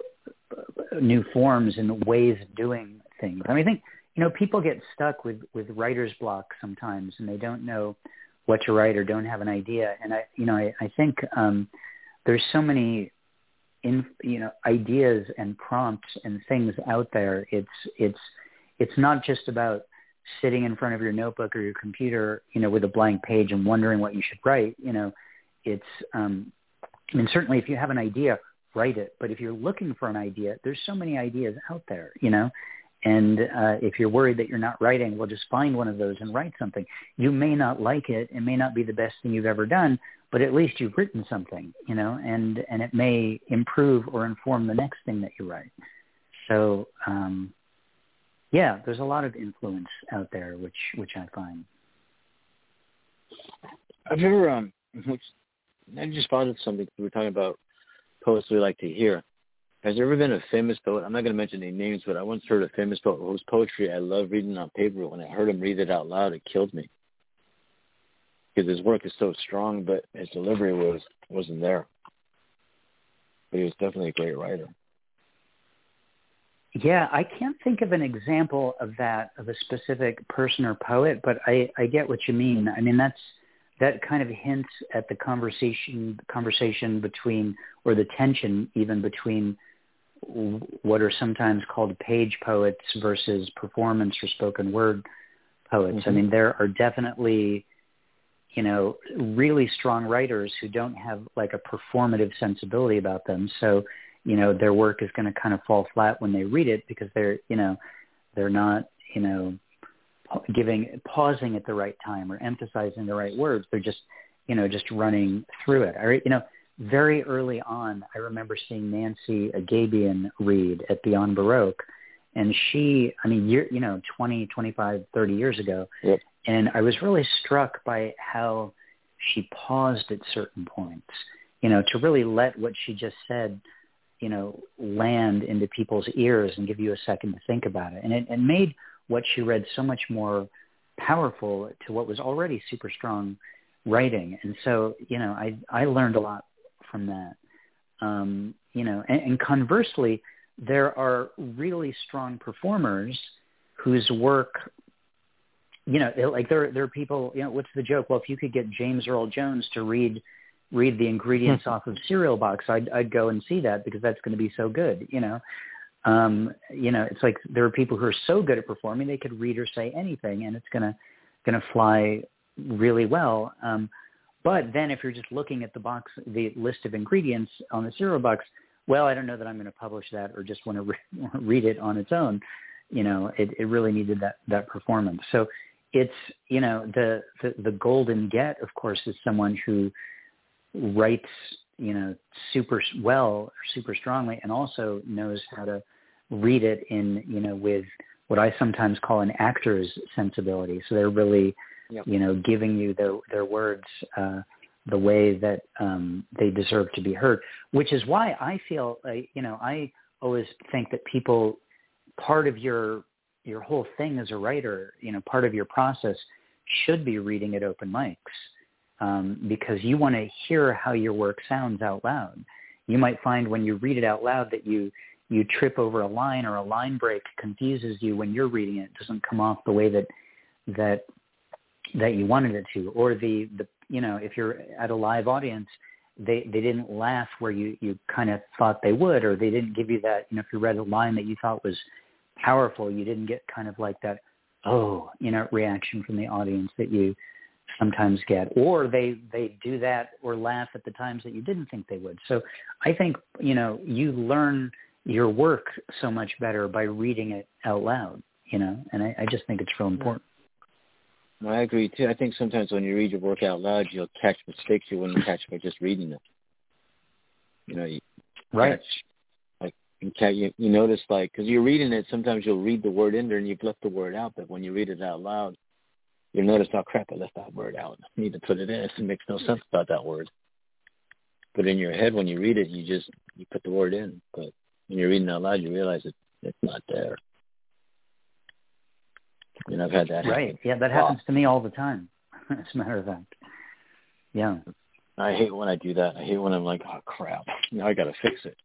new forms and ways of doing things. I mean, I think, you know, people get stuck with, with writer's block sometimes, and they don't know what to write or don't have an idea. And I, you know, I, I think um, there's so many, in, you know, ideas and prompts and things out there. It's it's it's not just about sitting in front of your notebook or your computer, you know, with a blank page and wondering what you should write. You know, it's um, I mean, certainly if you have an idea, write it. But if you're looking for an idea, there's so many ideas out there, you know. And uh, if you're worried that you're not writing, well, just find one of those and write something. You may not like it. It may not be the best thing you've ever done, but at least you've written something, you know, and, and it may improve or inform the next thing that you write. So, um, yeah, there's a lot of influence out there, which, which I find. I've ever, um, which, I just thought of something. We were talking about poets we like to hear. Has there ever been a famous poet? I'm not going to mention any names, but I once heard a famous poet whose poetry I love reading on paper. When I heard him read it out loud, it killed me. Because his work is so strong, but his delivery was, wasn't there. But he was definitely a great writer. Yeah, I can't think of an example of that, of a specific person or poet, but I, I get what you mean. I mean, that's that kind of hints at the conversation conversation between, or the tension even between what are sometimes called page poets versus performance or spoken word poets. Mm-hmm. I mean, there are definitely, you know, really strong writers who don't have like a performative sensibility about them. So, you know, their work is going to kind of fall flat when they read it because they're, you know, they're not, you know, giving, pausing at the right time or emphasizing the right words. They're just, you know, just running through it. I, you know, very early on, I remember seeing Nancy Agabian read at Beyond Baroque, and she, I mean, year, you know, twenty, twenty-five, thirty years ago, yep. And I was really struck by how she paused at certain points, you know, to really let what she just said, you know, land into people's ears and give you a second to think about it. And it, it made what she read so much more powerful to what was already super strong writing. And so, you know, I, I learned a lot from that. Um, you know, and, and conversely, there are really strong performers whose work, you know, like there, there are people, you know, what's the joke? Well, if you could get James Earl Jones to read, read the ingredients off of cereal box, I'd, I'd go and see that because that's going to be so good. You know, um, you know, it's like there are people who are so good at performing, they could read or say anything and it's going to, going to fly really well. Um, but then if you're just looking at the box, the list of ingredients on the cereal box, well, I don't know that I'm going to publish that or just want to re- read it on its own. You know, it, it really needed that, that performance. So it's, you know, the, the, the golden get, of course, is someone who writes, you know, super well or super strongly and also knows how to read it in, you know, with what I sometimes call an actor's sensibility. So they're really, yep. you know, giving you their, their words uh, the way that um, they deserve to be heard, which is why I feel, uh, you know, I always think that people, part of your your whole thing as a writer, you know, part of your process should be reading at open mics um, because you want to hear how your work sounds out loud. You might find when you read it out loud that you you trip over a line or a line break confuses you when you're reading it. It doesn't come off the way that that that you wanted it to, or the, the you know, if you're at a live audience, they they didn't laugh where you, you kind of thought they would, or they didn't give you that, you know, if you read a line that you thought was powerful, you didn't get kind of like that, oh, you know, reaction from the audience that you sometimes get, or they, they do that or laugh at the times that you didn't think they would. So I think, you know, you learn your work so much better by reading it out loud, you know, and I, I just think it's real important. I agree too. I think sometimes when you read your work out loud, you'll catch mistakes you wouldn't catch by just reading it. You know, you right. catch, like you, you notice, like, because you're reading it, sometimes you'll read the word in there and you've left the word out, but when you read it out loud, you'll notice, oh crap, I left that word out. I need to put it in. It makes no sense about that word. But in your head, when you read it, you just you put the word in. But when you're reading out loud, you realize it it's not there. You know, I've had that right. happen. Yeah, that happens wow. to me all the time, as a matter of fact. Yeah. I hate when I do that. I hate when I'm like, oh, crap. Now I got to fix it.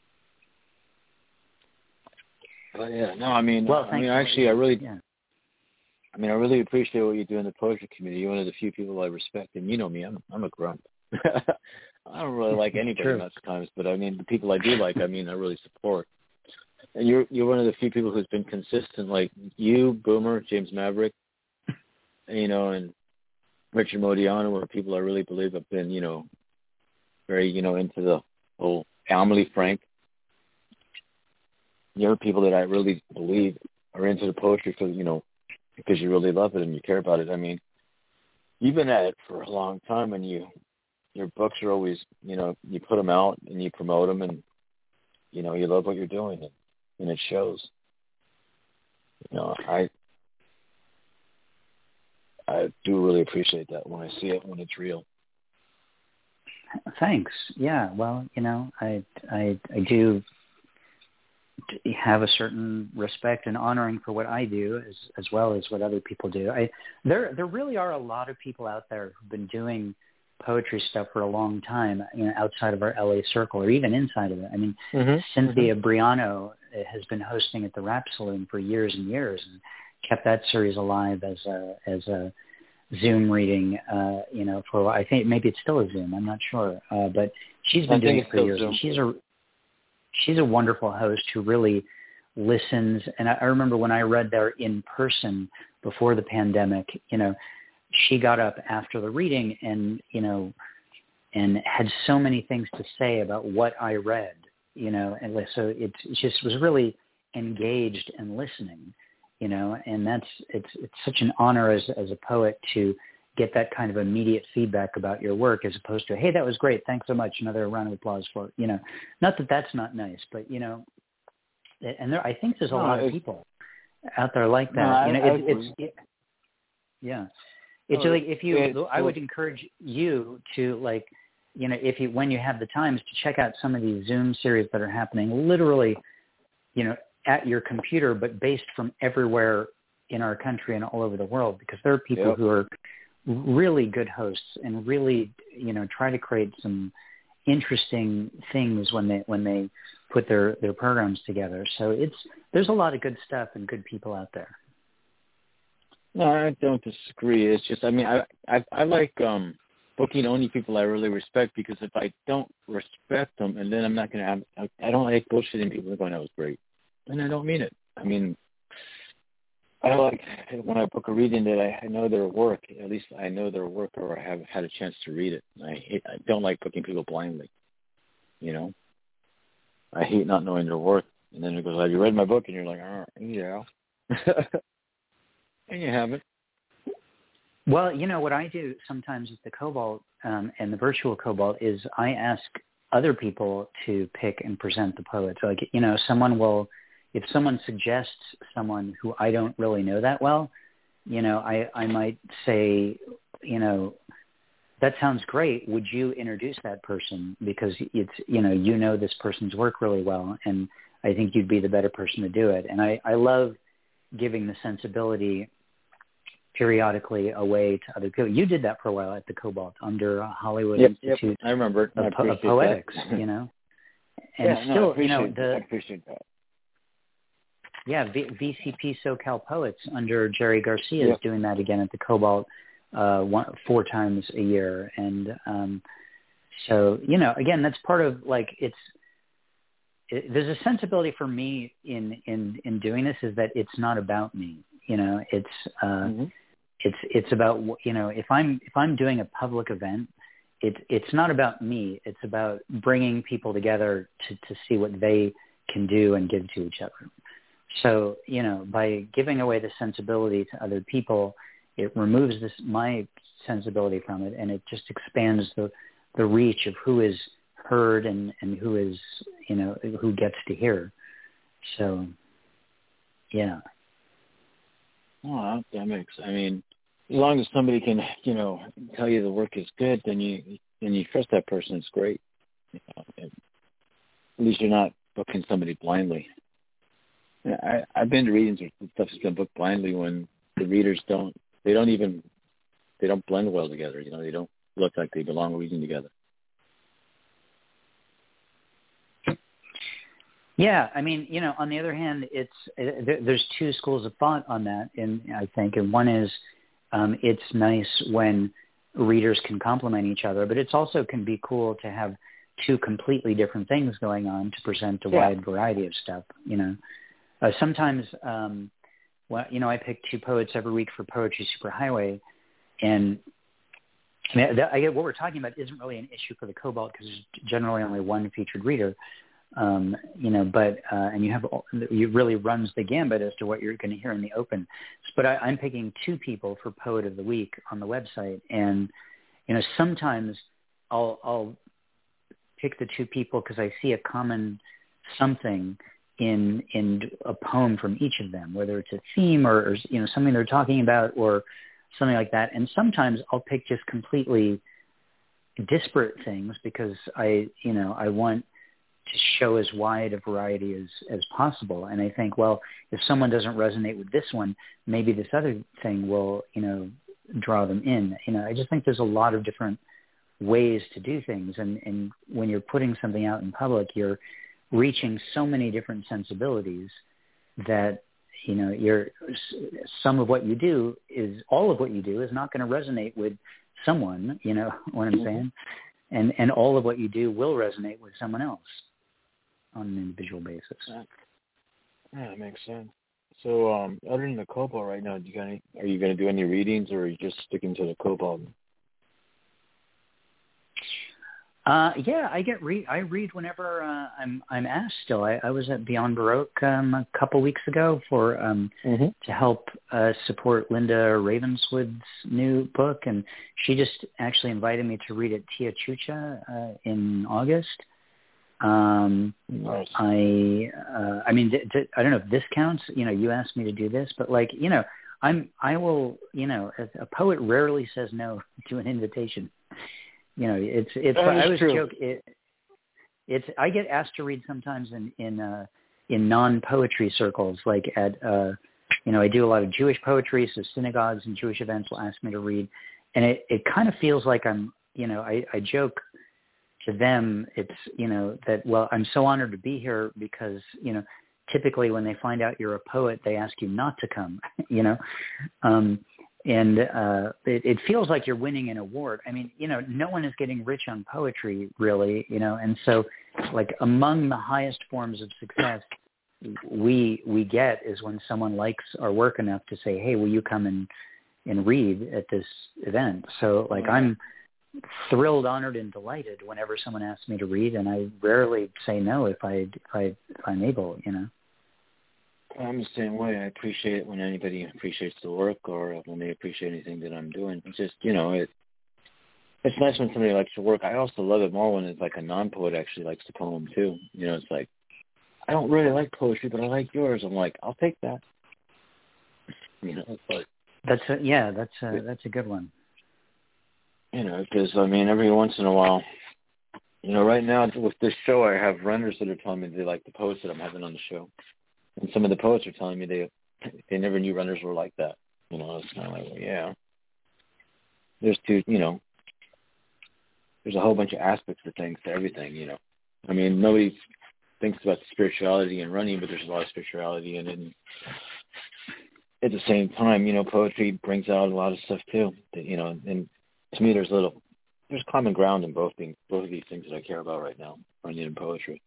But, yeah, no, I mean, well, I mean, actually, I really, yeah. I mean, I really appreciate what you do in the poetry community. You're one of the few people I respect. And you know me, I'm I'm a grump. I don't really like anybody most times, but, I mean, the people I do like, I mean, I really support. And you're you're one of the few people who's been consistent, like you, Boomer, James Maverick, you know, and Richard Modiano, where people I really believe have been, you know, very, you know, into the whole Amelie Frank. You're people that I really believe are into the poetry because, you know, because you really love it and you care about it. I mean, you've been at it for a long time, and you, your books are always, you know, you put them out and you promote them, and, you know, you love what you're doing, and, and it shows. You know, I, I, I do really appreciate that when I see it, when it's real. Thanks. Yeah. Well, you know, I I I do have a certain respect and honoring for what I do as as well as what other people do. I there there really are a lot of people out there who've been doing poetry stuff for a long time, you know, outside of our L A circle or even inside of it. I mean, mm-hmm. Cynthia mm-hmm. Briano has been hosting at the Rap Saloon for years and years and kept that series alive as a as a Zoom reading, uh, you know, for a while. I think maybe it's still a Zoom. I'm not sure, uh, but she's been I doing think it for years. Zoom. And she's a she's a wonderful host who really listens. And I, I remember when I read there in person before the pandemic, you know, she got up after the reading and, you know, and had so many things to say about what I read, you know, and so it, it just was really engaged and listening, you know, and that's, it's, it's such an honor as, as a poet to get that kind of immediate feedback about your work as opposed to, hey, that was great. Thanks so much. Another round of applause for it. You know, not that that's not nice, but, you know, and there, I think there's a no, lot of people out there like that. No, you know, I, it, I it's, it, yeah. It's no, like if you, it's, I would encourage you to like, you know, if you, when you have the times to check out some of these Zoom series that are happening literally, you know, at your computer, but based from everywhere in our country and all over the world, because there are people yep. who are really good hosts and really, you know, try to create some interesting things when they, when they put their, their programs together. So it's, there's a lot of good stuff and good people out there. No, I don't disagree. It's just, I mean, I I, I like um, booking only people I really respect, because if I don't respect them, and then I'm not going to have, I, I don't like bullshitting people going, that was great. And I don't mean it. I mean, I like when I book a reading that I, I know their work, at least I know their work or I have had a chance to read it. I hate, I don't like booking people blindly, you know. I hate not knowing their work. And then it goes, have you read my book? And you're like, oh, yeah. And you haven't. Well, you know, what I do sometimes with the Cobalt um, and the virtual Cobalt is I ask other people to pick and present the poets. Like, you know, someone will, if someone suggests someone who I don't really know that well, you know, I, I might say, you know, that sounds great. Would you introduce that person? Because it's, you know, you know this person's work really well, and I think you'd be the better person to do it. And I, I love giving the sensibility periodically away to other people. You did that for a while at the Cobalt under Hollywood yep, Institute. Yep. I remember it. Of, I po- of Poetics, that. You know. And yeah, still, no, I you know, the, I appreciate that. Yeah, v- VCP SoCal Poets under Jerry Garcia yep. is doing that again at the Cobalt uh, one, four times a year. And um, so, you know, again, that's part of like it's, it, there's a sensibility for me in, in, in doing this is that it's not about me. You know, it's, uh, mm-hmm. it's, it's about, you know, if I'm, if I'm doing a public event, it, it's not about me. It's about bringing people together to, to see what they can do and give to each other. So, you know, by giving away the sensibility to other people, it removes this, my sensibility from it, and it just expands the, the reach of who is heard and, and who is, you know, who gets to hear. So, yeah. Oh, that makes, I mean, as long as somebody can, you know, tell you the work is good, then you, then you trust that person. It's great. You know, at least you're not booking somebody blindly. I, I've been to readings where stuff has been booked blindly when the readers don't, they don't even, they don't blend well together. You know, they don't look like they belong reading together. Yeah, I mean, you know, on the other hand, it's it, there, there's two schools of thought on that, and I think, and one is um, it's nice when readers can complement each other, but it's also can be cool to have two completely different things going on to present a yeah. wide variety of stuff. You know, uh, sometimes, um, well, you know, I pick two poets every week for Poetry Superhighway, and I mean, that, I get what we're talking about isn't really an issue for the Cobalt because there's generally only one featured reader. Um, you know, but, uh, and you have, it really runs the gambit as to what you're going to hear in the open. But I, I'm picking two people for Poet of the Week on the website. And, you know, sometimes I'll, I'll pick the two people because I see a common something in, in a poem from each of them, whether it's a theme or, or, you know, something they're talking about or something like that. And sometimes I'll pick just completely disparate things because I, you know, I want to show as wide a variety as, as possible. And I think, well, if someone doesn't resonate with this one, maybe this other thing will, you know, draw them in. You know, I just think there's a lot of different ways to do things. And, and when you're putting something out in public, you're reaching so many different sensibilities that, you know, you're, some of what you do is, all of what you do is not going to resonate with someone, you know what I'm saying? And, and all of what you do will resonate with someone else on an individual basis. Yeah, yeah, that makes sense. So, um, other than the Cobalt right now, do you got any, are you going to do any readings, or are you just sticking to the Cobalt? Uh, yeah, I get read. I read whenever uh, I'm I'm asked. Still, I, I was at Beyond Baroque um, a couple weeks ago for um, mm-hmm. to help uh, support Linda Ravenswood's new book, and she just actually invited me to read at Tia Chucha uh, in August. Um, nice. I uh, I mean, d- d- I don't know if this counts. You know, you asked me to do this, but like, you know, I'm I will. You know, a, a poet rarely says no to an invitation. You know, it's it's. I always joke. It, it's. I get asked to read sometimes in in uh, in non-poetry circles, like at uh, you know, I do a lot of Jewish poetry, so synagogues and Jewish events will ask me to read, and it, it kind of feels like I'm. You know, I, I joke to them. It's, you know, that, well, I'm so honored to be here because, you know, typically when they find out you're a poet, they ask you not to come. You know. Um, And uh, it, it feels like you're winning an award. I mean, you know, no one is getting rich on poetry, really, you know. And so, like, among the highest forms of success we we get is when someone likes our work enough to say, hey, will you come and, and read at this event? So, like, I'm thrilled, honored, and delighted whenever someone asks me to read, and I rarely say no if, I, if, I, if I'm able, you know. I'm the same way. I appreciate it when anybody appreciates the work, or when they appreciate anything that I'm doing. It's just, you know, it. It's nice when somebody likes your work. I also love it more when it's like a non-poet actually likes the poem too. You know, it's like, I don't really like poetry, but I like yours. I'm like, I'll take that. You know, but that's a, yeah, that's a, that's a good one. You know, because I mean, every once in a while, you know, right now with this show, I have runners that are telling me they like the poets that I'm having on the show. And some of the poets are telling me they they never knew runners were like that. You know, it's kind of like, well, yeah. There's two, you know, there's a whole bunch of aspects to things, to everything, you know. I mean, nobody thinks about the spirituality in running, but there's a lot of spirituality in it. And at the same time, you know, poetry brings out a lot of stuff too. That, you know, and to me, there's a little, there's common ground in both things, both of these things that I care about right now, running and poetry.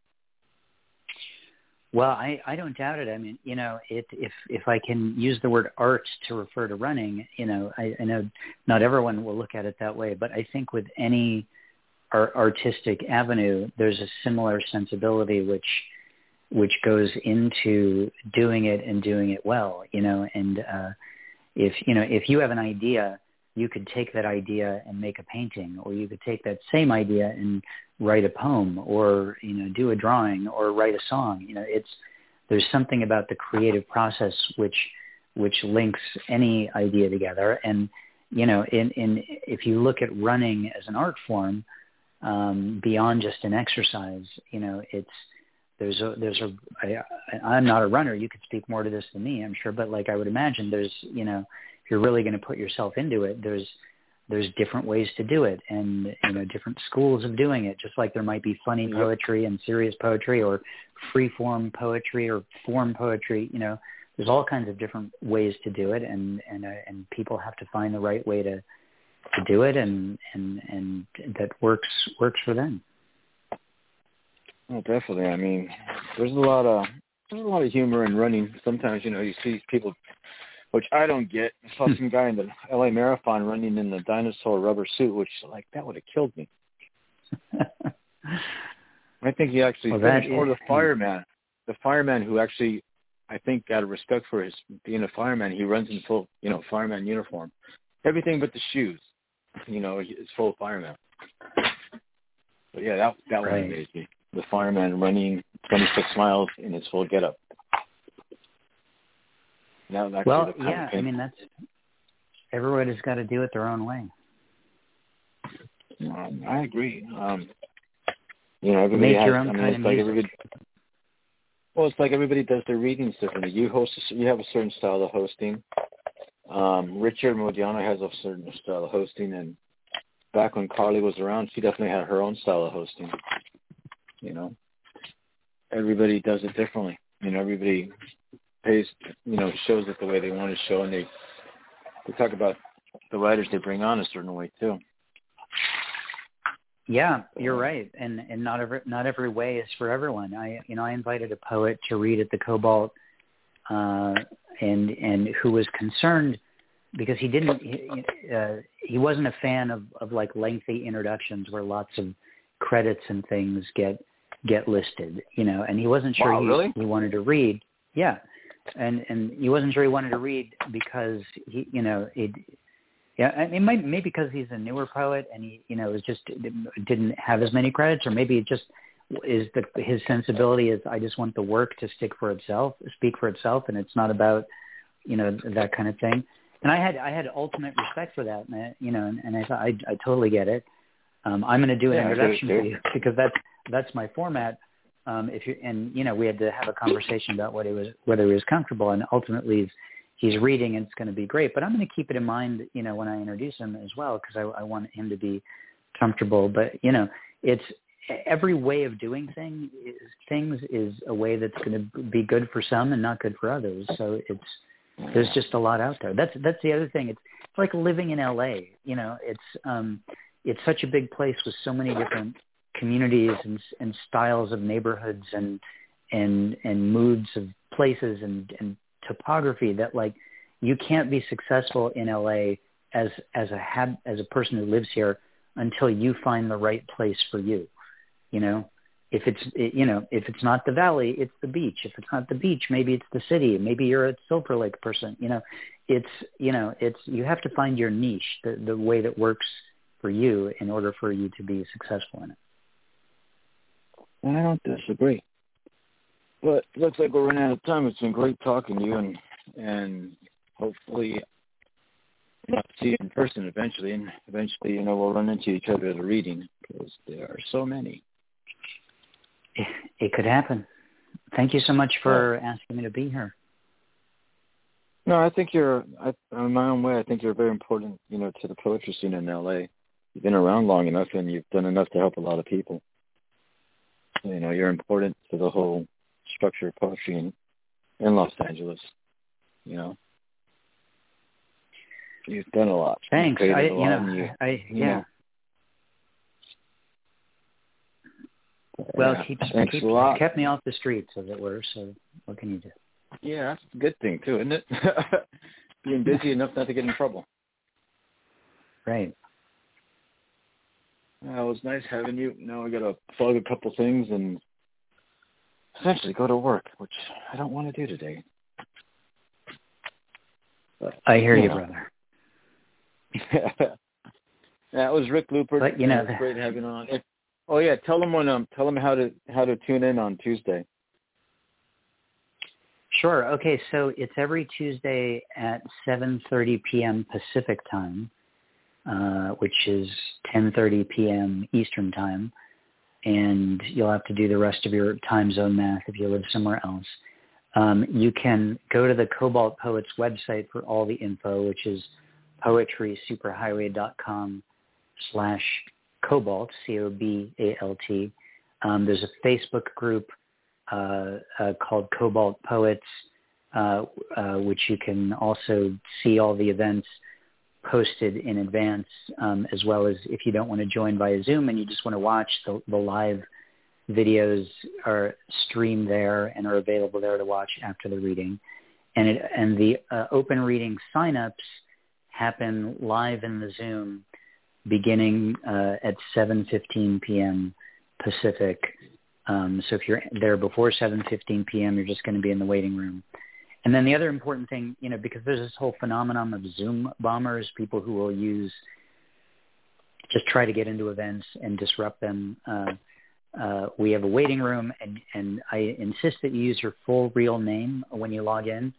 Well, I, I don't doubt it. I mean, you know, it, if if I can use the word art to refer to running, you know, I, I know not everyone will look at it that way, but I think with any art, artistic avenue, there's a similar sensibility which which goes into doing it and doing it well, you know. And uh, if you know if you have an idea, you could take that idea and make a painting, or you could take that same idea and write a poem, or, you know, do a drawing, or write a song. You know, it's, there's something about the creative process which, which links any idea together. And, you know, in, in, if you look at running as an art form, um, beyond just an exercise, you know, it's, there's a, there's a, I, I'm not a runner. You could speak more to this than me, I'm sure. But like, I would imagine there's, you know, if you're really going to put yourself into it, there's, there's different ways to do it, and, you know, different schools of doing it, just like there might be funny poetry and serious poetry, or free form poetry or form poetry. You know, there's all kinds of different ways to do it, and, and, uh, and people have to find the right way to, to do it, and, and, and that works, works for them. Oh, definitely. I mean, there's a lot of, there's a lot of humor in running. Sometimes, you know, you see people, which I don't get. I saw some guy in the L A Marathon running in the dinosaur rubber suit, which, like, that would have killed me. I think he actually well, finished. Is, or the fireman. The fireman who actually, I think, out of respect for his being a fireman, he runs in full, you know, fireman uniform. Everything but the shoes. You know, it's full fireman. But, yeah, that, that right. one amazed me. The fireman running twenty-six miles in his full getup. Well, yeah, I mean, that's everybody's got to do it their own way. Um, I agree. Um, you know, everybody Make has. your own I mean, kind it's of like music. everybody. Well, it's like everybody does their readings differently. You host. You have a certain style of hosting. Um, Richard Modiano has a certain style of hosting, and back when Carly was around, she definitely had her own style of hosting. You know, everybody does it differently. You know, everybody pays. You know, shows it the way they want to show, and they they talk about the writers they bring on a certain way too. Yeah, you're right, and and not every not every way is for everyone. I you know I invited a poet to read at the Cobalt, uh, and and who was concerned because he didn't he, uh, he wasn't a fan of, of like lengthy introductions where lots of credits and things get get listed, you know, and he wasn't sure Wow, he, really? he wanted to read. Yeah, and and he wasn't sure he wanted to read because he you know it. Yeah, I mean, maybe, maybe because he's a newer poet and he, you know, was just didn't have as many credits, or maybe it just is the his sensibility is I just want the work to stick for itself, speak for itself, and it's not about, you know, that kind of thing. And I had I had ultimate respect for that, and, you know, and, and I thought I, I totally get it. Um, I'm going to do an yeah, introduction for you because that's that's my format. Um, if you and you know, we had to have a conversation about what he was whether he was comfortable, and ultimately. He's reading and it's going to be great, but I'm going to keep it in mind, you know, when I introduce him as well, because I, I want him to be comfortable. But, you know, it's every way of doing thing, is, things is a way that's going to be good for some and not good for others. So it's, there's just a lot out there. That's, that's the other thing. It's like living in L A, you know, it's, um, it's such a big place with so many different communities and, and styles of neighborhoods and, and, and moods of places and, and, topography that like you can't be successful in L A as as a hab, as a person who lives here until you find the right place for you. You know, if it's it, you know if it's not the valley, it's the beach. If it's not the beach, maybe it's the city. Maybe you're a Silver Lake person. You know, it's you know it's you have to find your niche, the the way that works for you in order for you to be successful in it. I don't disagree. But it looks like we're running out of time. It's been great talking to you, and and hopefully I'll see you in person eventually. And eventually, you know, we'll run into each other at a reading because there are so many. It could happen. Thank you so much for yeah. asking me to be here. No, I think you're, I, in my own way, I think you're very important, you know, to the poetry scene in L A. You've been around long enough, and you've done enough to help a lot of people. You know, you're important to the whole structure of poetry in, in Los Angeles, you know. You've done a lot. Thanks. I, a you lot know, you, I, you yeah. Know. Well, yeah. it keeps, Thanks keeps a lot. kept me off the streets, as it were, so what can you do? Yeah, that's a good thing, too, isn't it? Being busy enough not to get in trouble. Right. Well, it was nice having you. Now I got to plug a couple things and essentially go to work, which I don't want to do today. But, I hear you, you know. brother. That was Rick Lupert. But you know, it was great having on. If, oh yeah, tell them when um tell them how to how to tune in on Tuesday. Sure. Okay, so it's every Tuesday at seven thirty p.m. Pacific time, uh, which is ten thirty p.m. Eastern time, and you'll have to do the rest of your time zone math if you live somewhere else. Um, you can go to the Cobalt Poets website for all the info, which is poetrysuperhighway.com slash cobalt, C O B A L T. Um, there's a Facebook group uh, uh, called Cobalt Poets, uh, uh, which you can also see all the events posted in advance, um, as well as if you don't want to join via Zoom and you just want to watch the, the live videos are streamed there and are available there to watch after the reading. And it, and the uh, open reading signups happen live in the Zoom beginning uh, at seven fifteen p.m. Pacific. Um, so if you're there before seven fifteen p.m., you're just going to be in the waiting room. And then the other important thing, you know, because there's this whole phenomenon of Zoom bombers, people who will use, just try to get into events and disrupt them. Uh, uh, we have a waiting room, and, and I insist that you use your full real name when you log in.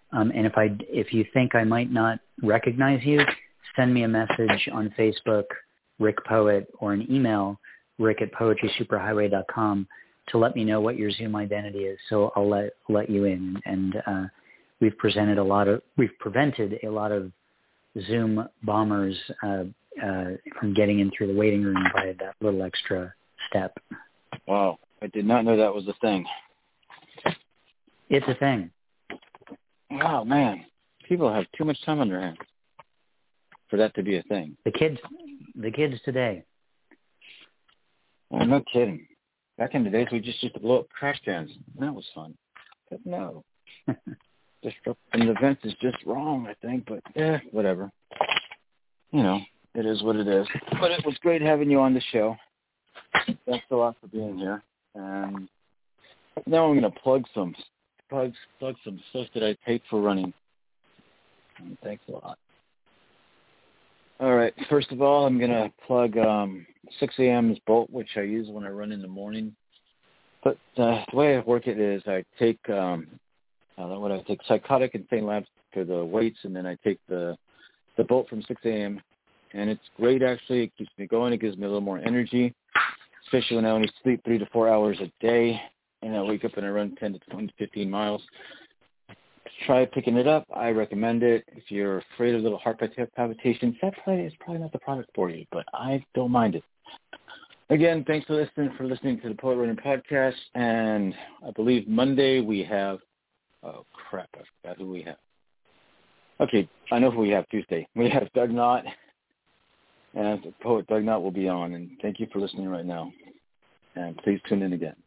Um, and if I if you think I might not recognize you, send me a message on Facebook, Rick Poet, or an email, rick at poetry superhighway dot com, to let me know what your Zoom identity is. So I'll let let you in. And uh, we've presented a lot of we've prevented a lot of Zoom bombers uh, uh, from getting in through the waiting room by that little extra step. Wow, I did not know that was a thing. It's a thing. Wow, man, people have too much time on their hands for that to be a thing. The kids, the kids today. Oh, no kidding. Back in the days, we just used to blow up trash cans. That was fun. But no. Disrupting events is just wrong, I think. But, yeah, whatever. You know, it is what it is. But it was great having you on the show. Thanks a lot for being here. And now I'm going to plug some plug, plug some stuff that I take for running. And thanks a lot. All right. First of all, I'm going to plug um, six a.m.'s Bolt, which I use when I run in the morning. But uh, the way I work it is I take um, uh, what I take Psychotic and Saint Labs for the weights, and then I take the the Bolt from six a.m. And it's great, actually. It keeps me going. It gives me a little more energy, especially when I only sleep three to four hours a day, and I wake up and I run ten to twenty to fifteen miles. Try picking it up. I recommend it. If you're afraid of little heart palpitations, that probably is probably not the product for you, but I don't mind it. Again, thanks for listening for listening to the Poet Runner Podcast. And I believe Monday we have, oh crap, I forgot who we have. Okay, I know who we have Tuesday. We have Doug Knott, and the poet Doug Knott will be on. And thank you for listening right now. And please tune in again.